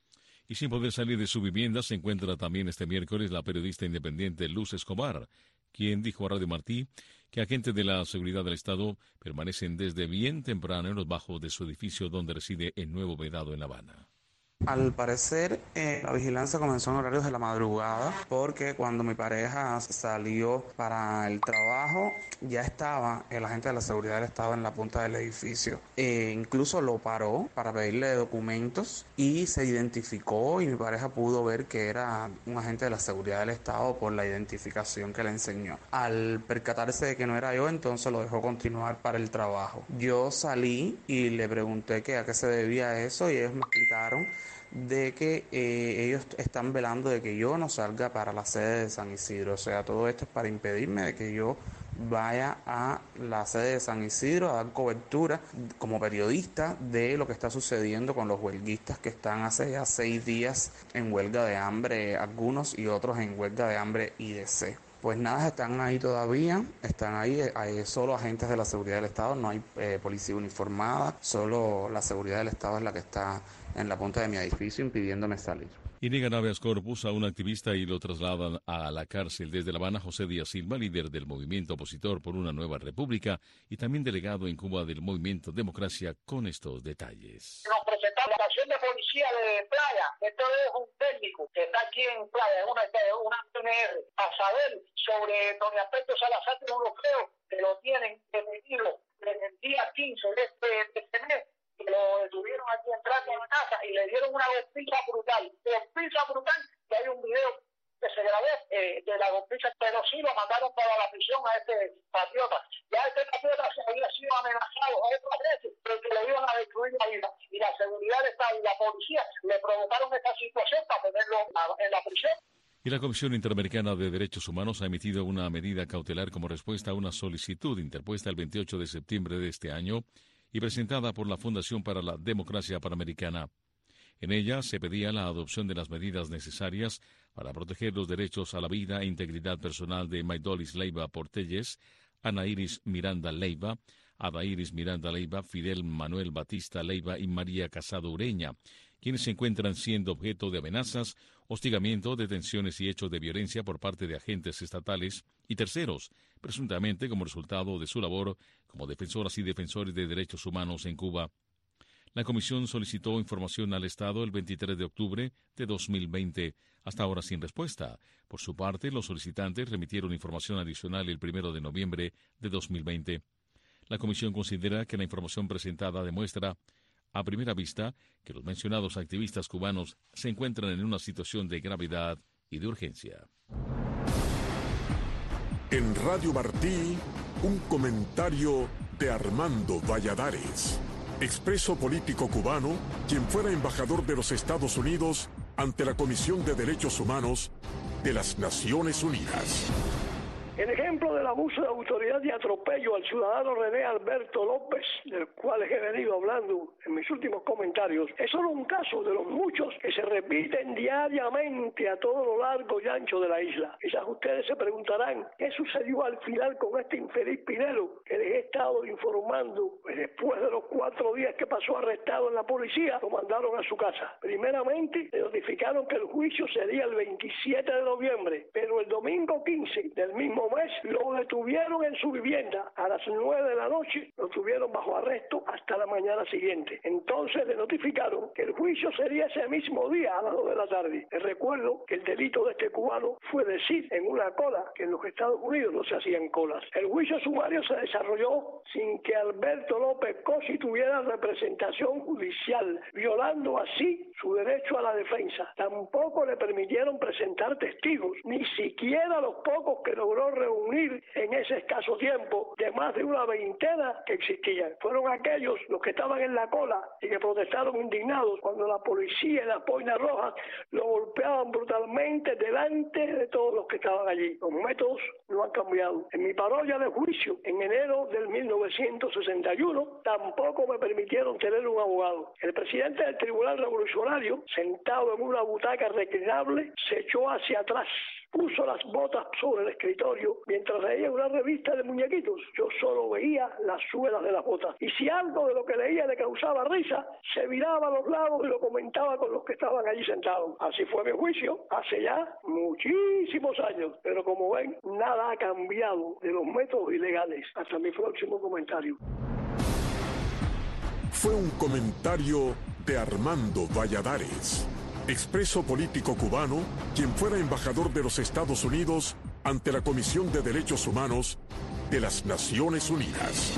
[SPEAKER 2] Y sin poder salir de su vivienda se encuentra también este miércoles la periodista independiente Luz Escobar, quien dijo a Radio Martí que agentes de la seguridad del Estado permanecen desde bien temprano en los bajos de su edificio donde reside el nuevo vedado en La Habana.
[SPEAKER 26] Al parecer, eh, la vigilancia comenzó en horarios de la madrugada porque cuando mi pareja salió para el trabajo ya estaba el agente de la seguridad del Estado en la punta del edificio. Eh, incluso lo paró para pedirle documentos y se identificó y mi pareja pudo ver que era un agente de la seguridad del Estado por la identificación que le enseñó. Al percatarse de que no era yo, entonces lo dejó continuar para el trabajo. Yo salí y le pregunté que a qué se debía eso y ellos me explicaron de que eh, ellos están velando de que yo no salga para la sede de San Isidro. O sea, todo esto es para impedirme de que yo vaya a la sede de San Isidro a dar cobertura como periodista de lo que está sucediendo con los huelguistas que están hace ya seis días en huelga de hambre, algunos y otros en huelga de hambre I D C. Pues nada, están ahí todavía, están ahí, hay solo agentes de la seguridad del Estado, no hay eh, policía uniformada, solo la seguridad del Estado es la que está en la punta de mi edificio impidiéndome salir.
[SPEAKER 2] Y niegan habeas corpus a un activista y lo trasladan a la cárcel desde La Habana. José Díaz Silva, líder del movimiento opositor por una nueva república y también delegado en Cuba del movimiento Democracia, con estos detalles.
[SPEAKER 7] Nos presentamos la acción de policía de Playa. Esto es un técnico que está aquí en Playa, una, una P N R, a saber sobre don Alberto Salazar de Europeo, que lo tienen detenido desde el día quince de este, de este mes, que lo detuvieron aquí entrando en la casa y le dieron una golpiza brutal, golpiza brutal, que hay un video que se grabó eh, de la golpiza, pero sí lo mandaron para la prisión a este patriota. Ya este patriota se había sido amenazado a otras veces, pero que le iban a destruir la vida, y la seguridad del Estado y la policía le provocaron esta situación para tenerlo en la prisión.
[SPEAKER 2] Y la Comisión Interamericana de Derechos Humanos ha emitido una medida cautelar como respuesta a una solicitud interpuesta el veintiocho de septiembre de este año y presentada por la Fundación para la Democracia Panamericana. En ella se pedía la adopción de las medidas necesarias para proteger los derechos a la vida e integridad personal de Maidolis Leiva Portelles, Ana Iris Miranda Leiva, Ada Iris Miranda Leiva, Fidel Manuel Batista Leiva y María Casado Ureña, quienes se encuentran siendo objeto de amenazas, hostigamiento, detenciones y hechos de violencia por parte de agentes estatales y terceros, presuntamente como resultado de su labor como defensoras y defensores de derechos humanos en Cuba. La comisión solicitó información al Estado el veintitrés de octubre de dos mil veinte, hasta ahora sin respuesta. Por su parte, los solicitantes remitieron información adicional el primero de noviembre de dos mil veinte. La comisión considera que la información presentada demuestra a primera vista que los mencionados activistas cubanos se encuentran en una situación de gravedad y de urgencia.
[SPEAKER 5] En Radio Martí, un comentario de Armando Valladares, expreso político cubano, quien fuera embajador de los Estados Unidos ante la Comisión de Derechos Humanos de las Naciones Unidas.
[SPEAKER 8] El ejemplo del abuso de autoridad y atropello al ciudadano René Alberto López, del cual he venido hablando en mis últimos comentarios, es solo un caso de los muchos que se repiten diariamente a todo lo largo y ancho de la isla. Quizás ustedes se preguntarán qué sucedió al final con este infeliz Pinelo, que les he estado informando, pues después de los cuatro días que pasó arrestado en la policía, lo mandaron a su casa. Primeramente, le notificaron que el juicio sería el veintisiete de noviembre, pero el domingo quince del mismo mes lo detuvieron en su vivienda a las nueve de la noche, lo tuvieron bajo arresto hasta la mañana siguiente. Entonces le notificaron que el juicio sería ese mismo día a las dos de la tarde. Les recuerdo que el delito de este cubano fue decir en una cola que en los Estados Unidos no se hacían colas. El juicio sumario se desarrolló sin que Alberto López Cosi tuviera representación judicial, violando así su derecho a la defensa. Tampoco le permitieron presentar testigos, ni siquiera los pocos que logró reunir en ese escaso tiempo de más de una veintena que existían. Fueron aquellos los que estaban en la cola y que protestaron indignados cuando la policía y las boinas rojas lo golpeaban brutalmente delante de todos los que estaban allí. Los métodos no han cambiado. En mi parodia de juicio, en enero del mil novecientos sesenta y uno, tampoco me permitieron tener un abogado. El presidente del Tribunal Revolucionario, sentado en una butaca reclinable, se echó hacia atrás, puso las botas sobre el escritorio mientras leía una revista de muñequitos. Yo solo veía las suelas de las botas. Y si algo de lo que leía le causaba risa, se viraba a los lados y lo comentaba con los que estaban allí sentados. Así fue mi juicio, hace ya muchísimos años. Pero como ven, nada ha cambiado de los métodos ilegales. Hasta mi próximo comentario.
[SPEAKER 5] Fue un comentario de Armando Valladares, expreso político cubano, quien fuera embajador de los Estados Unidos ante la Comisión de Derechos Humanos de las Naciones Unidas.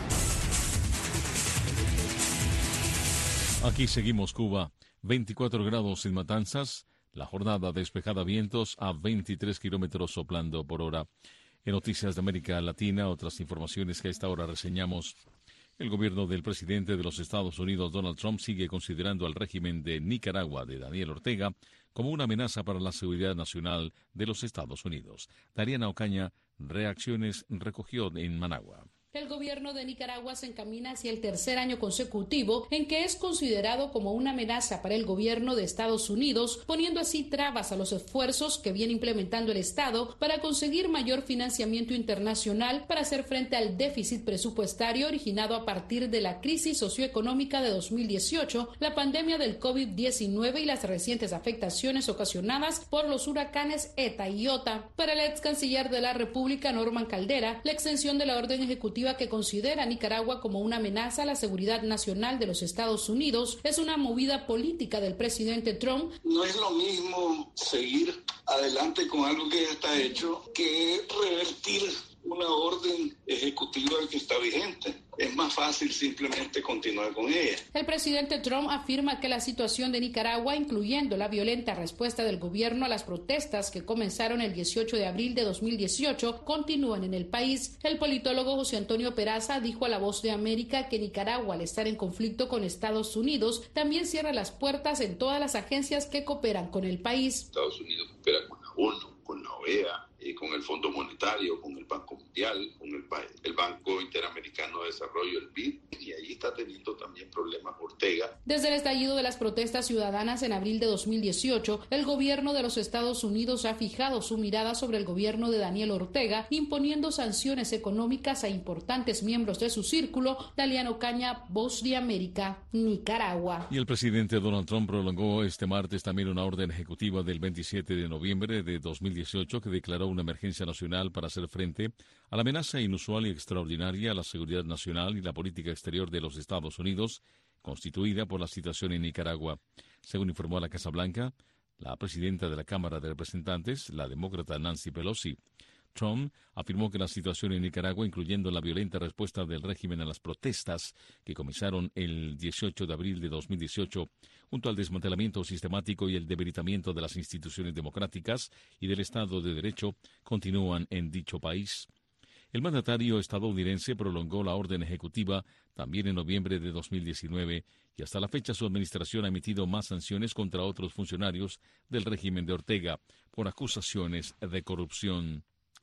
[SPEAKER 2] Aquí seguimos Cuba, veinticuatro grados en Matanzas, la jornada despejada, vientos a veintitrés kilómetros soplando por hora. En Noticias de América Latina, otras informaciones que a esta hora reseñamos. El gobierno del presidente de los Estados Unidos, Donald Trump, sigue considerando al régimen de Nicaragua de Daniel Ortega como una amenaza para la seguridad nacional de los Estados Unidos. Dariana Ocaña, reacciones recogió en Managua.
[SPEAKER 9] El gobierno de Nicaragua se encamina hacia el tercer año consecutivo en que es considerado como una amenaza para el gobierno de Estados Unidos, poniendo así trabas a los esfuerzos que viene implementando el Estado para conseguir mayor financiamiento internacional para hacer frente al déficit presupuestario originado a partir de la crisis socioeconómica de dos mil dieciocho, la pandemia del COVID diecinueve y las recientes afectaciones ocasionadas por los huracanes ETA y IOTA. Para el ex canciller de la República, Norman Caldera, la extensión de la orden ejecutiva que considera a Nicaragua como una amenaza a la seguridad nacional de los Estados Unidos es una movida política del presidente Trump.
[SPEAKER 11] No es lo mismo seguir adelante con algo que ya está hecho que revertir una orden ejecutiva que está vigente. Es más fácil simplemente continuar con ella.
[SPEAKER 9] El presidente Trump afirma que la situación de Nicaragua, incluyendo la violenta respuesta del gobierno a las protestas que comenzaron el dieciocho de abril de dos mil dieciocho, continúan en el país. El politólogo José Antonio Peraza dijo a La Voz de América que Nicaragua, al estar en conflicto con Estados Unidos, también cierra las puertas en todas las agencias que cooperan con el país.
[SPEAKER 12] Estados Unidos coopera con la ONU, con la O E A, eh, con el Fondo Monetario, con el Banco Mundial, con el, el Banco Interamericano de Desarrollo, el B I D, y ahí está teniendo también problemas Ortega.
[SPEAKER 9] Desde el estallido de las protestas ciudadanas en abril de dos mil dieciocho, el gobierno de los Estados Unidos ha fijado su mirada sobre el gobierno de Daniel Ortega, imponiendo sanciones económicas a importantes miembros de su círculo. Daliana Ocaña, Voz de América, Nicaragua.
[SPEAKER 2] Y el presidente Donald Trump prolongó este martes también una orden ejecutiva del veintisiete de noviembre de dos mil dieciocho que declaró una emergencia nacional para hacer frente a la amenaza inusual y extraordinaria a la seguridad nacional y la política exterior de los Estados Unidos, constituida por la situación en Nicaragua. Según informó a la Casa Blanca, la presidenta de la Cámara de Representantes, la demócrata Nancy Pelosi, Trump afirmó que la situación en Nicaragua, incluyendo la violenta respuesta del régimen a las protestas que comenzaron el dieciocho de abril de dos mil dieciocho, junto al desmantelamiento sistemático y el debilitamiento de las instituciones democráticas y del Estado de Derecho, continúan en dicho país. El mandatario estadounidense prolongó la orden ejecutiva también en noviembre de dos mil diecinueve y hasta la fecha su administración ha emitido más sanciones contra otros funcionarios del régimen de Ortega por acusaciones de corrupción.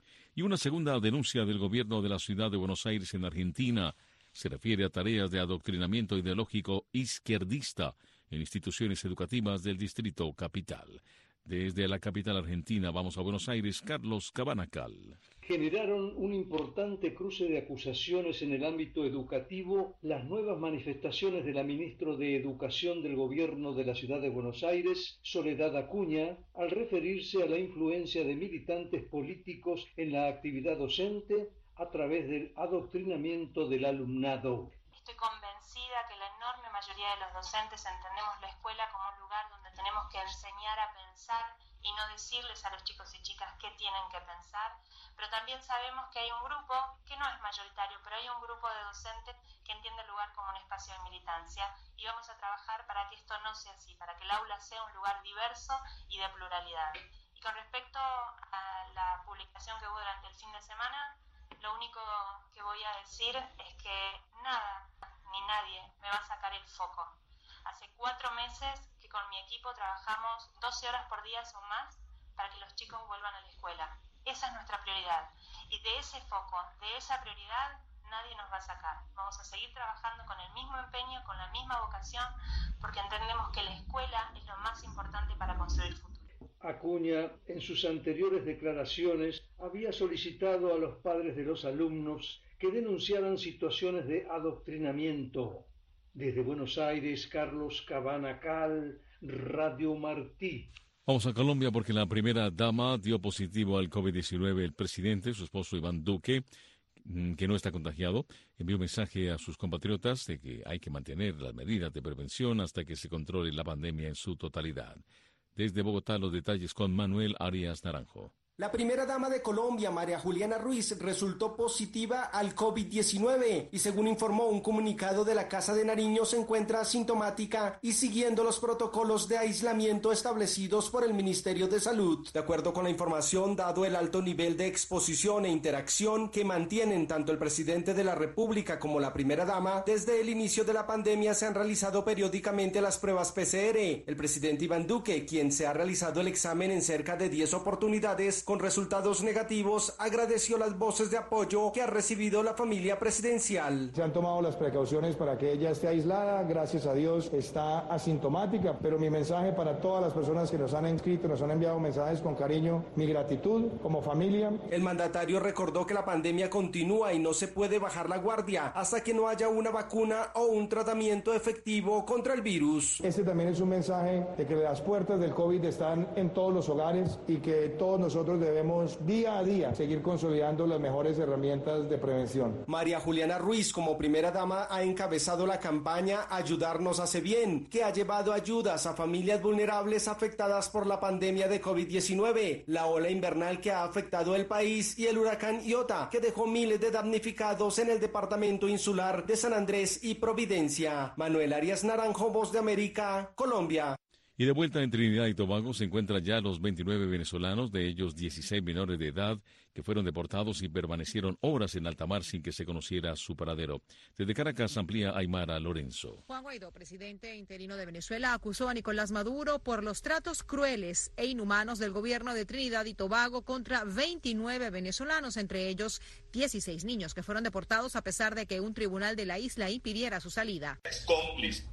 [SPEAKER 2] Y una segunda denuncia del gobierno de la ciudad de Buenos Aires en Argentina se refiere a tareas de adoctrinamiento ideológico izquierdista en instituciones educativas del Distrito Capital. Desde la capital argentina vamos a Buenos Aires, Carlos Cabanacal.
[SPEAKER 13] Generaron un importante cruce de acusaciones en el ámbito educativo las nuevas manifestaciones de la ministra de Educación del gobierno de la ciudad de Buenos Aires, Soledad Acuña, al referirse a la influencia de militantes políticos en la actividad docente a través del adoctrinamiento del alumnado.
[SPEAKER 14] Estoy convencida que la enorme mayoría de los docentes entendemos la escuela como un lugar donde tenemos que enseñar a pensar y no decirles a los chicos y chicas qué tienen que pensar, pero también sabemos que hay un grupo, que no es mayoritario, pero hay un grupo de docentes que entiende el lugar como un espacio de militancia y vamos a trabajar para que esto no sea así, para que el aula sea un lugar diverso y de pluralidad. Y con respecto a la publicación que hubo durante el fin de semana, lo único que voy a decir es que nada ni nadie me va a sacar el foco. Hace cuatro meses que con mi equipo trabajamos doce horas por día o más para que los chicos vuelvan a la escuela. Esa es nuestra prioridad. Y de ese foco, de esa prioridad, nadie nos va a sacar. Vamos a seguir trabajando con el mismo empeño, con la misma vocación, porque entendemos que la escuela es lo más importante para construir futuro.
[SPEAKER 13] Acuña, en sus anteriores declaraciones, había solicitado a los padres de los alumnos que denunciaran situaciones de adoctrinamiento. Desde Buenos Aires, Carlos Cabanacal, Radio Martí.
[SPEAKER 2] Vamos a Colombia porque la primera dama dio positivo al COVID diecinueve. El presidente, su esposo Iván Duque, que no está contagiado, envió un mensaje a sus compatriotas de que hay que mantener las medidas de prevención hasta que se controle la pandemia en su totalidad. Desde Bogotá, los detalles con Manuel Arias Naranjo.
[SPEAKER 15] La primera dama de Colombia, María Juliana Ruiz, resultó positiva al COVID diecinueve y según informó un comunicado de la Casa de Nariño se encuentra asintomática y siguiendo los protocolos de aislamiento establecidos por el Ministerio de Salud. De acuerdo con la información, dado el alto nivel de exposición e interacción que mantienen tanto el presidente de la República como la primera dama, desde el inicio de la pandemia se han realizado periódicamente las pruebas P C R. El presidente Iván Duque, quien se ha realizado el examen en cerca de diez oportunidades, con resultados negativos, agradeció las voces de apoyo que ha recibido la familia presidencial.
[SPEAKER 16] Se han tomado las precauciones para que ella esté aislada, gracias a Dios está asintomática, pero mi mensaje para todas las personas que nos han inscrito, nos han enviado mensajes con cariño, mi gratitud como familia.
[SPEAKER 15] El mandatario recordó que la pandemia continúa y no se puede bajar la guardia hasta que no haya una vacuna o un tratamiento efectivo contra el virus.
[SPEAKER 16] Este también es un mensaje de que las puertas del COVID están en todos los hogares y que todos nosotros debemos día a día seguir consolidando las mejores herramientas de prevención.
[SPEAKER 15] María Juliana Ruiz, como primera dama, ha encabezado la campaña Ayudarnos hace bien, que ha llevado ayudas a familias vulnerables afectadas por la pandemia de COVID diecinueve, la ola invernal que ha afectado el país y el huracán Iota, que dejó miles de damnificados en el departamento insular de San Andrés y Providencia. Manuel Arias Naranjo, Voz de América, Colombia.
[SPEAKER 2] Y de vuelta en Trinidad y Tobago se encuentran ya los veintinueve venezolanos, de ellos dieciséis menores de edad, que fueron deportados y permanecieron horas en alta mar sin que se conociera su paradero. Desde Caracas amplía Aymara Lorenzo.
[SPEAKER 18] Juan Guaidó, presidente interino de Venezuela, acusó a Nicolás Maduro por los tratos crueles e inhumanos del gobierno de Trinidad y Tobago contra veintinueve venezolanos, entre ellos dieciséis niños, que fueron deportados a pesar de que un tribunal de la isla impidiera su salida.
[SPEAKER 19] Es cómplice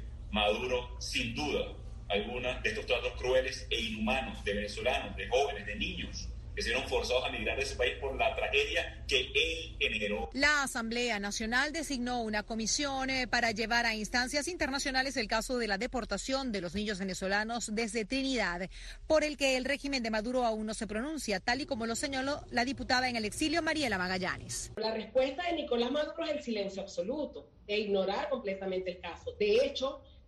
[SPEAKER 19] Maduro, sin duda algunas de estos tratos crueles e inhumanos de venezolanos, de jóvenes, de niños que se vieron forzados a emigrar de ese país por la tragedia que él generó.
[SPEAKER 18] La Asamblea Nacional designó una comisión eh, para llevar a instancias internacionales el caso de la deportación de los niños venezolanos desde Trinidad, por el que el régimen de Maduro aún no se pronuncia, tal y como lo señaló la diputada en el exilio Mariela Magallanes.
[SPEAKER 27] La respuesta de Nicolás Maduro es el silencio absoluto, e ignorar completamente el caso. De hecho,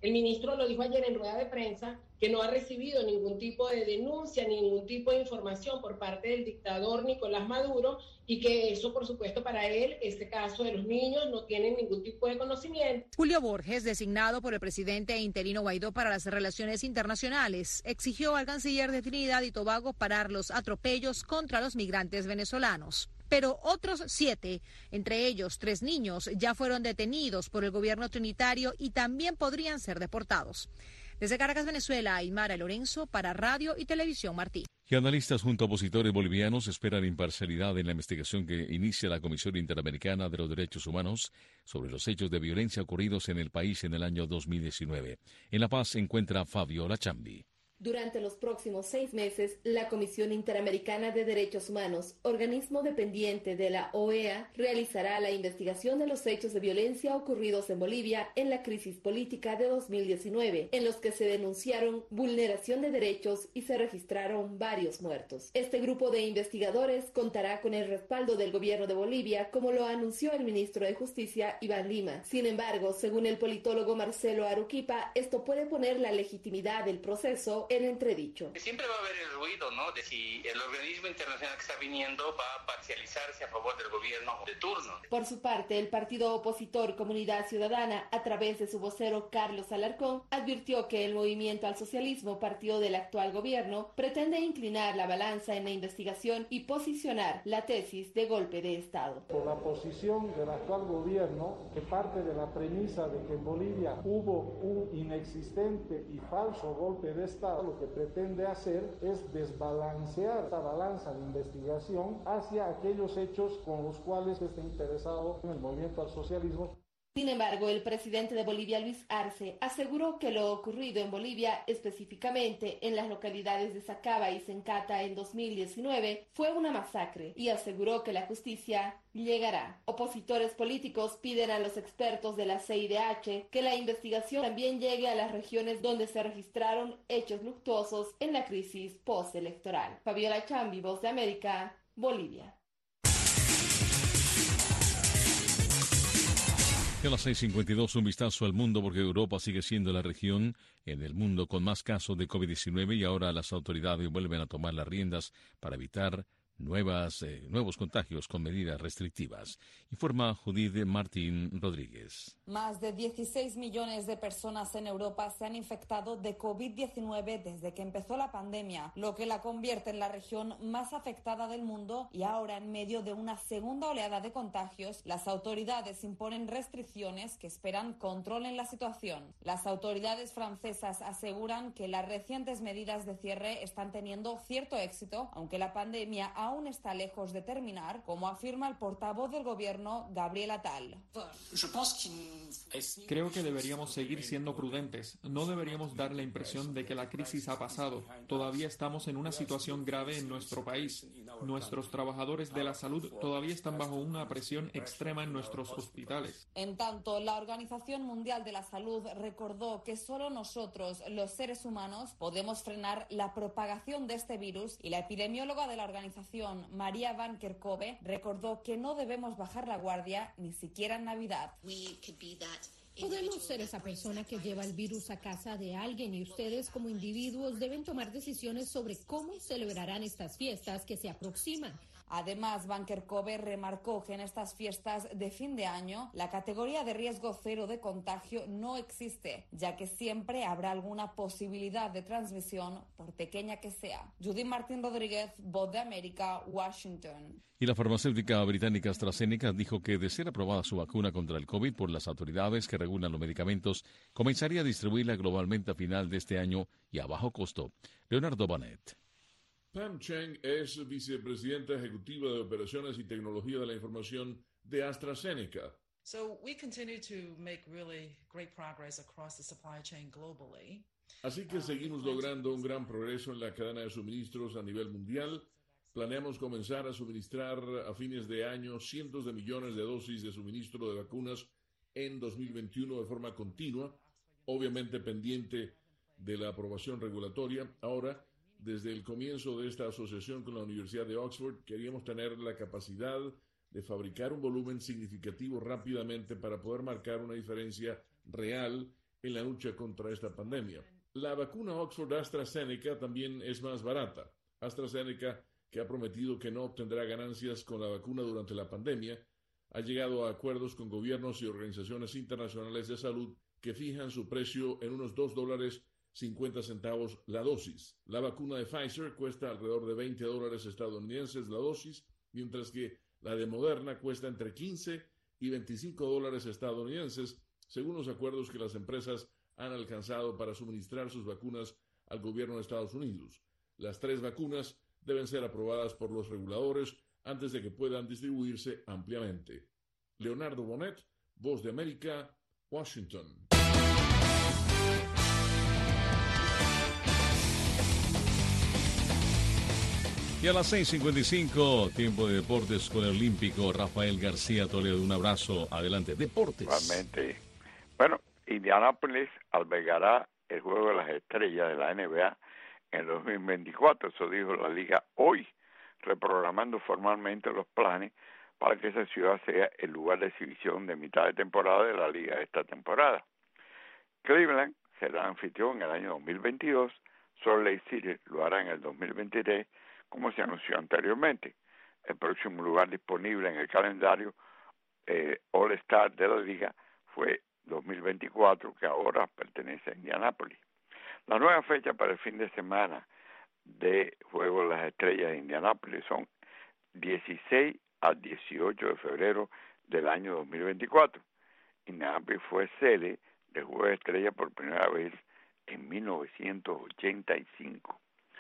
[SPEAKER 1] El ministro lo dijo ayer en rueda de prensa, que no ha recibido ningún tipo de denuncia, ningún tipo de información por parte del dictador Nicolás Maduro, y que eso, por supuesto, para él, este caso de los niños, no tiene ningún tipo de conocimiento.
[SPEAKER 18] Julio Borges, designado por el presidente interino Guaidó para las relaciones internacionales, exigió al canciller de Trinidad y Tobago parar los atropellos contra los migrantes venezolanos. Pero otros siete, entre ellos tres niños, ya fueron detenidos por el gobierno trinitario y también podrían ser deportados. Desde Caracas, Venezuela, Aymara Lorenzo para Radio y Televisión Martí.
[SPEAKER 2] Y analistas junto a opositores bolivianos esperan imparcialidad en la investigación que inicia la Comisión Interamericana de los Derechos Humanos sobre los hechos de violencia ocurridos en el país en el año dos mil diecinueve. En La Paz se encuentra Fabiola Chambi.
[SPEAKER 10] Durante los próximos seis meses, la Comisión Interamericana de Derechos Humanos, organismo dependiente de la O E A, realizará la investigación de los hechos de violencia ocurridos en Bolivia en la crisis política de dos mil diecinueve, en los que se denunciaron vulneración de derechos y se registraron varios muertos. Este grupo de investigadores contará con el respaldo del gobierno de Bolivia, como lo anunció el ministro de Justicia, Iván Lima. Sin embargo, según el politólogo Marcelo Aruquipa, esto puede poner la legitimidad del proceso en entredicho.
[SPEAKER 17] Siempre va a haber el ruido, ¿no?, de si el organismo internacional que está viniendo va a parcializarse a favor del gobierno de turno.
[SPEAKER 10] Por su parte, el partido opositor Comunidad Ciudadana, a través de su vocero Carlos Alarcón, advirtió que el Movimiento al Socialismo, partido del actual gobierno, pretende inclinar la balanza en la investigación y posicionar la tesis de golpe de Estado.
[SPEAKER 20] Por la posición del actual gobierno, que parte de la premisa de que en Bolivia hubo un inexistente y falso golpe de Estado, lo que pretende hacer es desbalancear esta balanza de investigación hacia aquellos hechos con los cuales está interesado en el movimiento al socialismo.
[SPEAKER 10] Sin embargo, el presidente de Bolivia, Luis Arce, aseguró que lo ocurrido en Bolivia, específicamente en las localidades de Sacaba y Sencata en dos mil diecinueve, fue una masacre y aseguró que la justicia llegará. Opositores políticos piden a los expertos de la C I D H que la investigación también llegue a las regiones donde se registraron hechos luctuosos en la crisis postelectoral. Fabiola Chambi, Voz de América, Bolivia.
[SPEAKER 2] A las seis cincuenta y dos, un vistazo al mundo, porque Europa sigue siendo la región en el mundo con más casos de COVID diecinueve y ahora las autoridades vuelven a tomar las riendas para evitar nuevas, eh, nuevos contagios con medidas restrictivas. Informa Judith Martín Rodríguez.
[SPEAKER 21] Más de dieciséis millones de personas en Europa se han infectado de COVID diecinueve desde que empezó la pandemia, lo que la convierte en la región más afectada del mundo, y ahora, en medio de una segunda oleada de contagios, las autoridades imponen restricciones que esperan controlen la situación. Las autoridades francesas aseguran que las recientes medidas de cierre están teniendo cierto éxito, aunque la pandemia ha aún está lejos de terminar, como afirma el portavoz del gobierno, Gabriel Attal.
[SPEAKER 22] Creo que deberíamos seguir siendo prudentes. No deberíamos dar la impresión de que la crisis ha pasado. Todavía estamos en una situación grave en nuestro país. Nuestros trabajadores de la salud todavía están bajo una presión extrema en nuestros hospitales.
[SPEAKER 21] En tanto, la Organización Mundial de la Salud recordó que solo nosotros, los seres humanos, podemos frenar la propagación de este virus, y la epidemióloga de la organización, María Van Kerkhove, recordó que no debemos bajar la guardia ni siquiera en Navidad.
[SPEAKER 27] Podemos ser esa persona que lleva el virus a casa de alguien, y ustedes como individuos deben tomar decisiones sobre cómo celebrarán estas fiestas que se aproximan.
[SPEAKER 21] Además, Van Kerkhove remarcó que en estas fiestas de fin de año la categoría de riesgo cero de contagio no existe, ya que siempre habrá alguna posibilidad de transmisión, por pequeña que sea. Judith Martín Rodríguez, Voz de América, Washington.
[SPEAKER 2] Y la farmacéutica británica AstraZeneca dijo que, de ser aprobada su vacuna contra el COVID por las autoridades que regulan los medicamentos, comenzaría a distribuirla globalmente a final de este año y a bajo costo. Leonardo Bonet.
[SPEAKER 28] Pam Cheng es vicepresidenta ejecutiva de Operaciones y Tecnología de la Información de AstraZeneca.
[SPEAKER 29] So we continue to make really great progress across the supply chain globally.
[SPEAKER 28] Así que seguimos logrando un gran progreso en la cadena de suministros a nivel mundial. Planeamos comenzar a suministrar a fines de año cientos de millones de dosis de suministro de vacunas en dos mil veintiuno de forma continua, obviamente pendiente de la aprobación regulatoria. Ahora, desde el comienzo de esta asociación con la Universidad de Oxford, queríamos tener la capacidad de fabricar un volumen significativo rápidamente para poder marcar una diferencia real en la lucha contra esta pandemia. La vacuna Oxford AstraZeneca también es más barata. AstraZeneca, que ha prometido que no obtendrá ganancias con la vacuna durante la pandemia, ha llegado a acuerdos con gobiernos y organizaciones internacionales de salud que fijan su precio en unos dos dólares cincuenta centavos la dosis. La vacuna de Pfizer cuesta alrededor de veinte dólares estadounidenses la dosis, mientras que la de Moderna cuesta entre quince y veinticinco dólares estadounidenses, según los acuerdos que las empresas han alcanzado para suministrar sus vacunas al gobierno de Estados Unidos. Las tres vacunas deben ser aprobadas por los reguladores antes de que puedan distribuirse ampliamente. Leonardo Bonet, Voz de América, Washington.
[SPEAKER 2] Y a las seis cincuenta y cinco, tiempo de deportes con el olímpico Rafael García Toledo. Un abrazo. Adelante, deportes.
[SPEAKER 3] Igualmente. Bueno, Indianápolis albergará el Juego de las Estrellas de la N B A en el dos mil veinticuatro. Eso dijo la liga hoy, reprogramando formalmente los planes para que esa ciudad sea el lugar de exhibición de mitad de temporada de la liga esta temporada. Cleveland será anfitrión en el año dos mil veintidós, Salt Lake City lo hará en el dos mil veintitrés, como se anunció anteriormente. El próximo lugar disponible en el calendario eh, All-Star de la liga fue dos mil veinticuatro, que ahora pertenece a Indianápolis. La nueva fecha para el fin de semana de Juego de las Estrellas de Indianápolis son dieciséis al dieciocho de febrero del año dos mil veinticuatro. Indianápolis fue sede de Juego de Estrellas por primera vez en mil novecientos ochenta y cinco.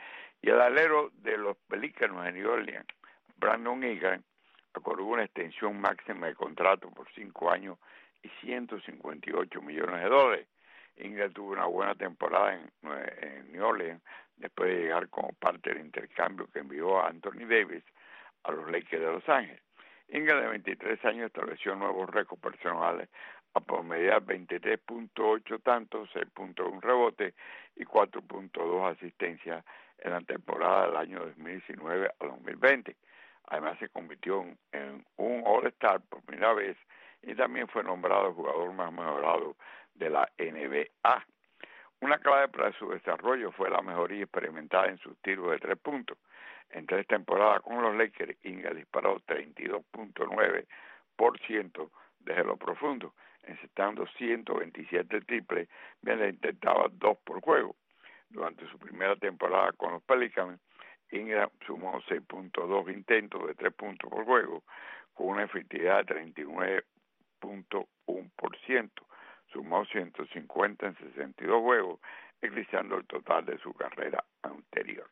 [SPEAKER 3] Y el alero de los Pelícanos de New Orleans, Brandon Ingram, acordó una extensión máxima de contrato por cinco años y ciento cincuenta y ocho millones de dólares. Ingram tuvo una buena temporada en, en New Orleans después de llegar como parte del intercambio que envió a Anthony Davis a los Lakers de Los Ángeles. Ingram, de veintitrés años, estableció nuevos récords personales a promediar veintitrés punto ocho tantos, seis punto uno rebotes y cuatro punto dos asistencias en la temporada del año dos mil diecinueve a dos mil veinte. Además, se convirtió en, en un All-Star por primera vez y también fue nombrado el jugador más mejorado de la N B A. Una clave para su desarrollo fue la mejoría experimentada en sus tiros de tres puntos. En tres temporadas con los Lakers, Ingram disparó treinta y dos punto nueve por ciento desde lo profundo, encestando ciento veintisiete triples, mientras intentaba dos por juego. Durante su primera temporada con los Pelicans, Ingram sumó seis punto dos intentos de tres puntos por juego, con una efectividad de treinta y nueve punto uno por ciento. Sumó ciento cincuenta en sesenta y dos juegos, eclipsando el total de su carrera anterior.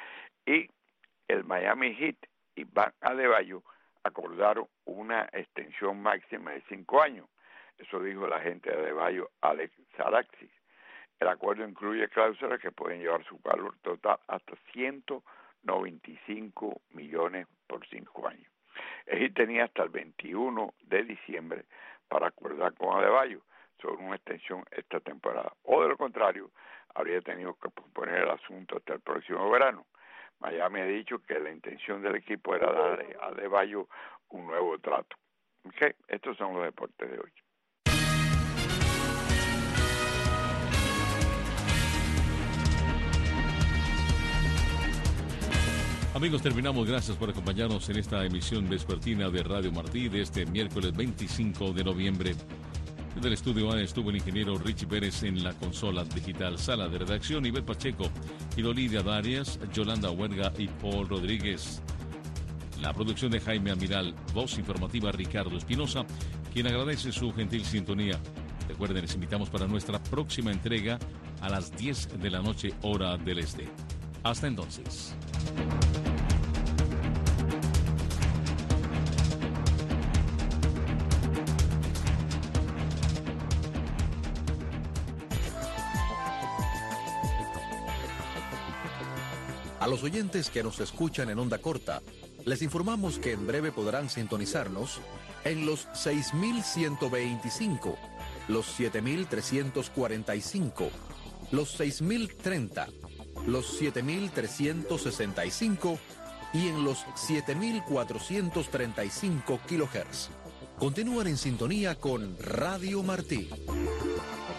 [SPEAKER 3] Y el Miami Heat y Bam Adebayo acordaron una extensión máxima de cinco años. Eso dijo el agente de Adebayo, Alex Saraxis. El acuerdo incluye cláusulas que pueden llevar su valor total hasta ciento noventa y cinco millones por cinco años. El Heat tenía hasta el veintiuno de diciembre para acordar con Adebayo sobre una extensión esta temporada. O de lo contrario, habría tenido que posponer el asunto hasta el próximo verano. Miami ha dicho que la intención del equipo era darle a Adebayo un nuevo trato. Okay, estos son los deportes de hoy.
[SPEAKER 2] Amigos, terminamos. Gracias por acompañarnos en esta emisión vespertina de Radio Martí de este miércoles veinticinco de noviembre. Desde el estudio A estuvo el ingeniero Richie Pérez, en la consola digital. Sala de redacción, Ivette Pacheco, Idolidia Darias, Yolanda Huerga y Paul Rodríguez. La producción de Jaime Amiral. Voz informativa, Ricardo Espinosa, quien agradece su gentil sintonía. Recuerden, les invitamos para nuestra próxima entrega a las diez de la noche, hora del este. Hasta entonces.
[SPEAKER 4] A los oyentes que nos escuchan en onda corta, les informamos que en breve podrán sintonizarnos en los seis mil ciento veinticinco, los siete mil trescientos cuarenta y cinco, los seis mil treinta, los siete mil trescientos sesenta y cinco y en los siete mil cuatrocientos treinta y cinco kilohertz. Continúan en sintonía con Radio Martí.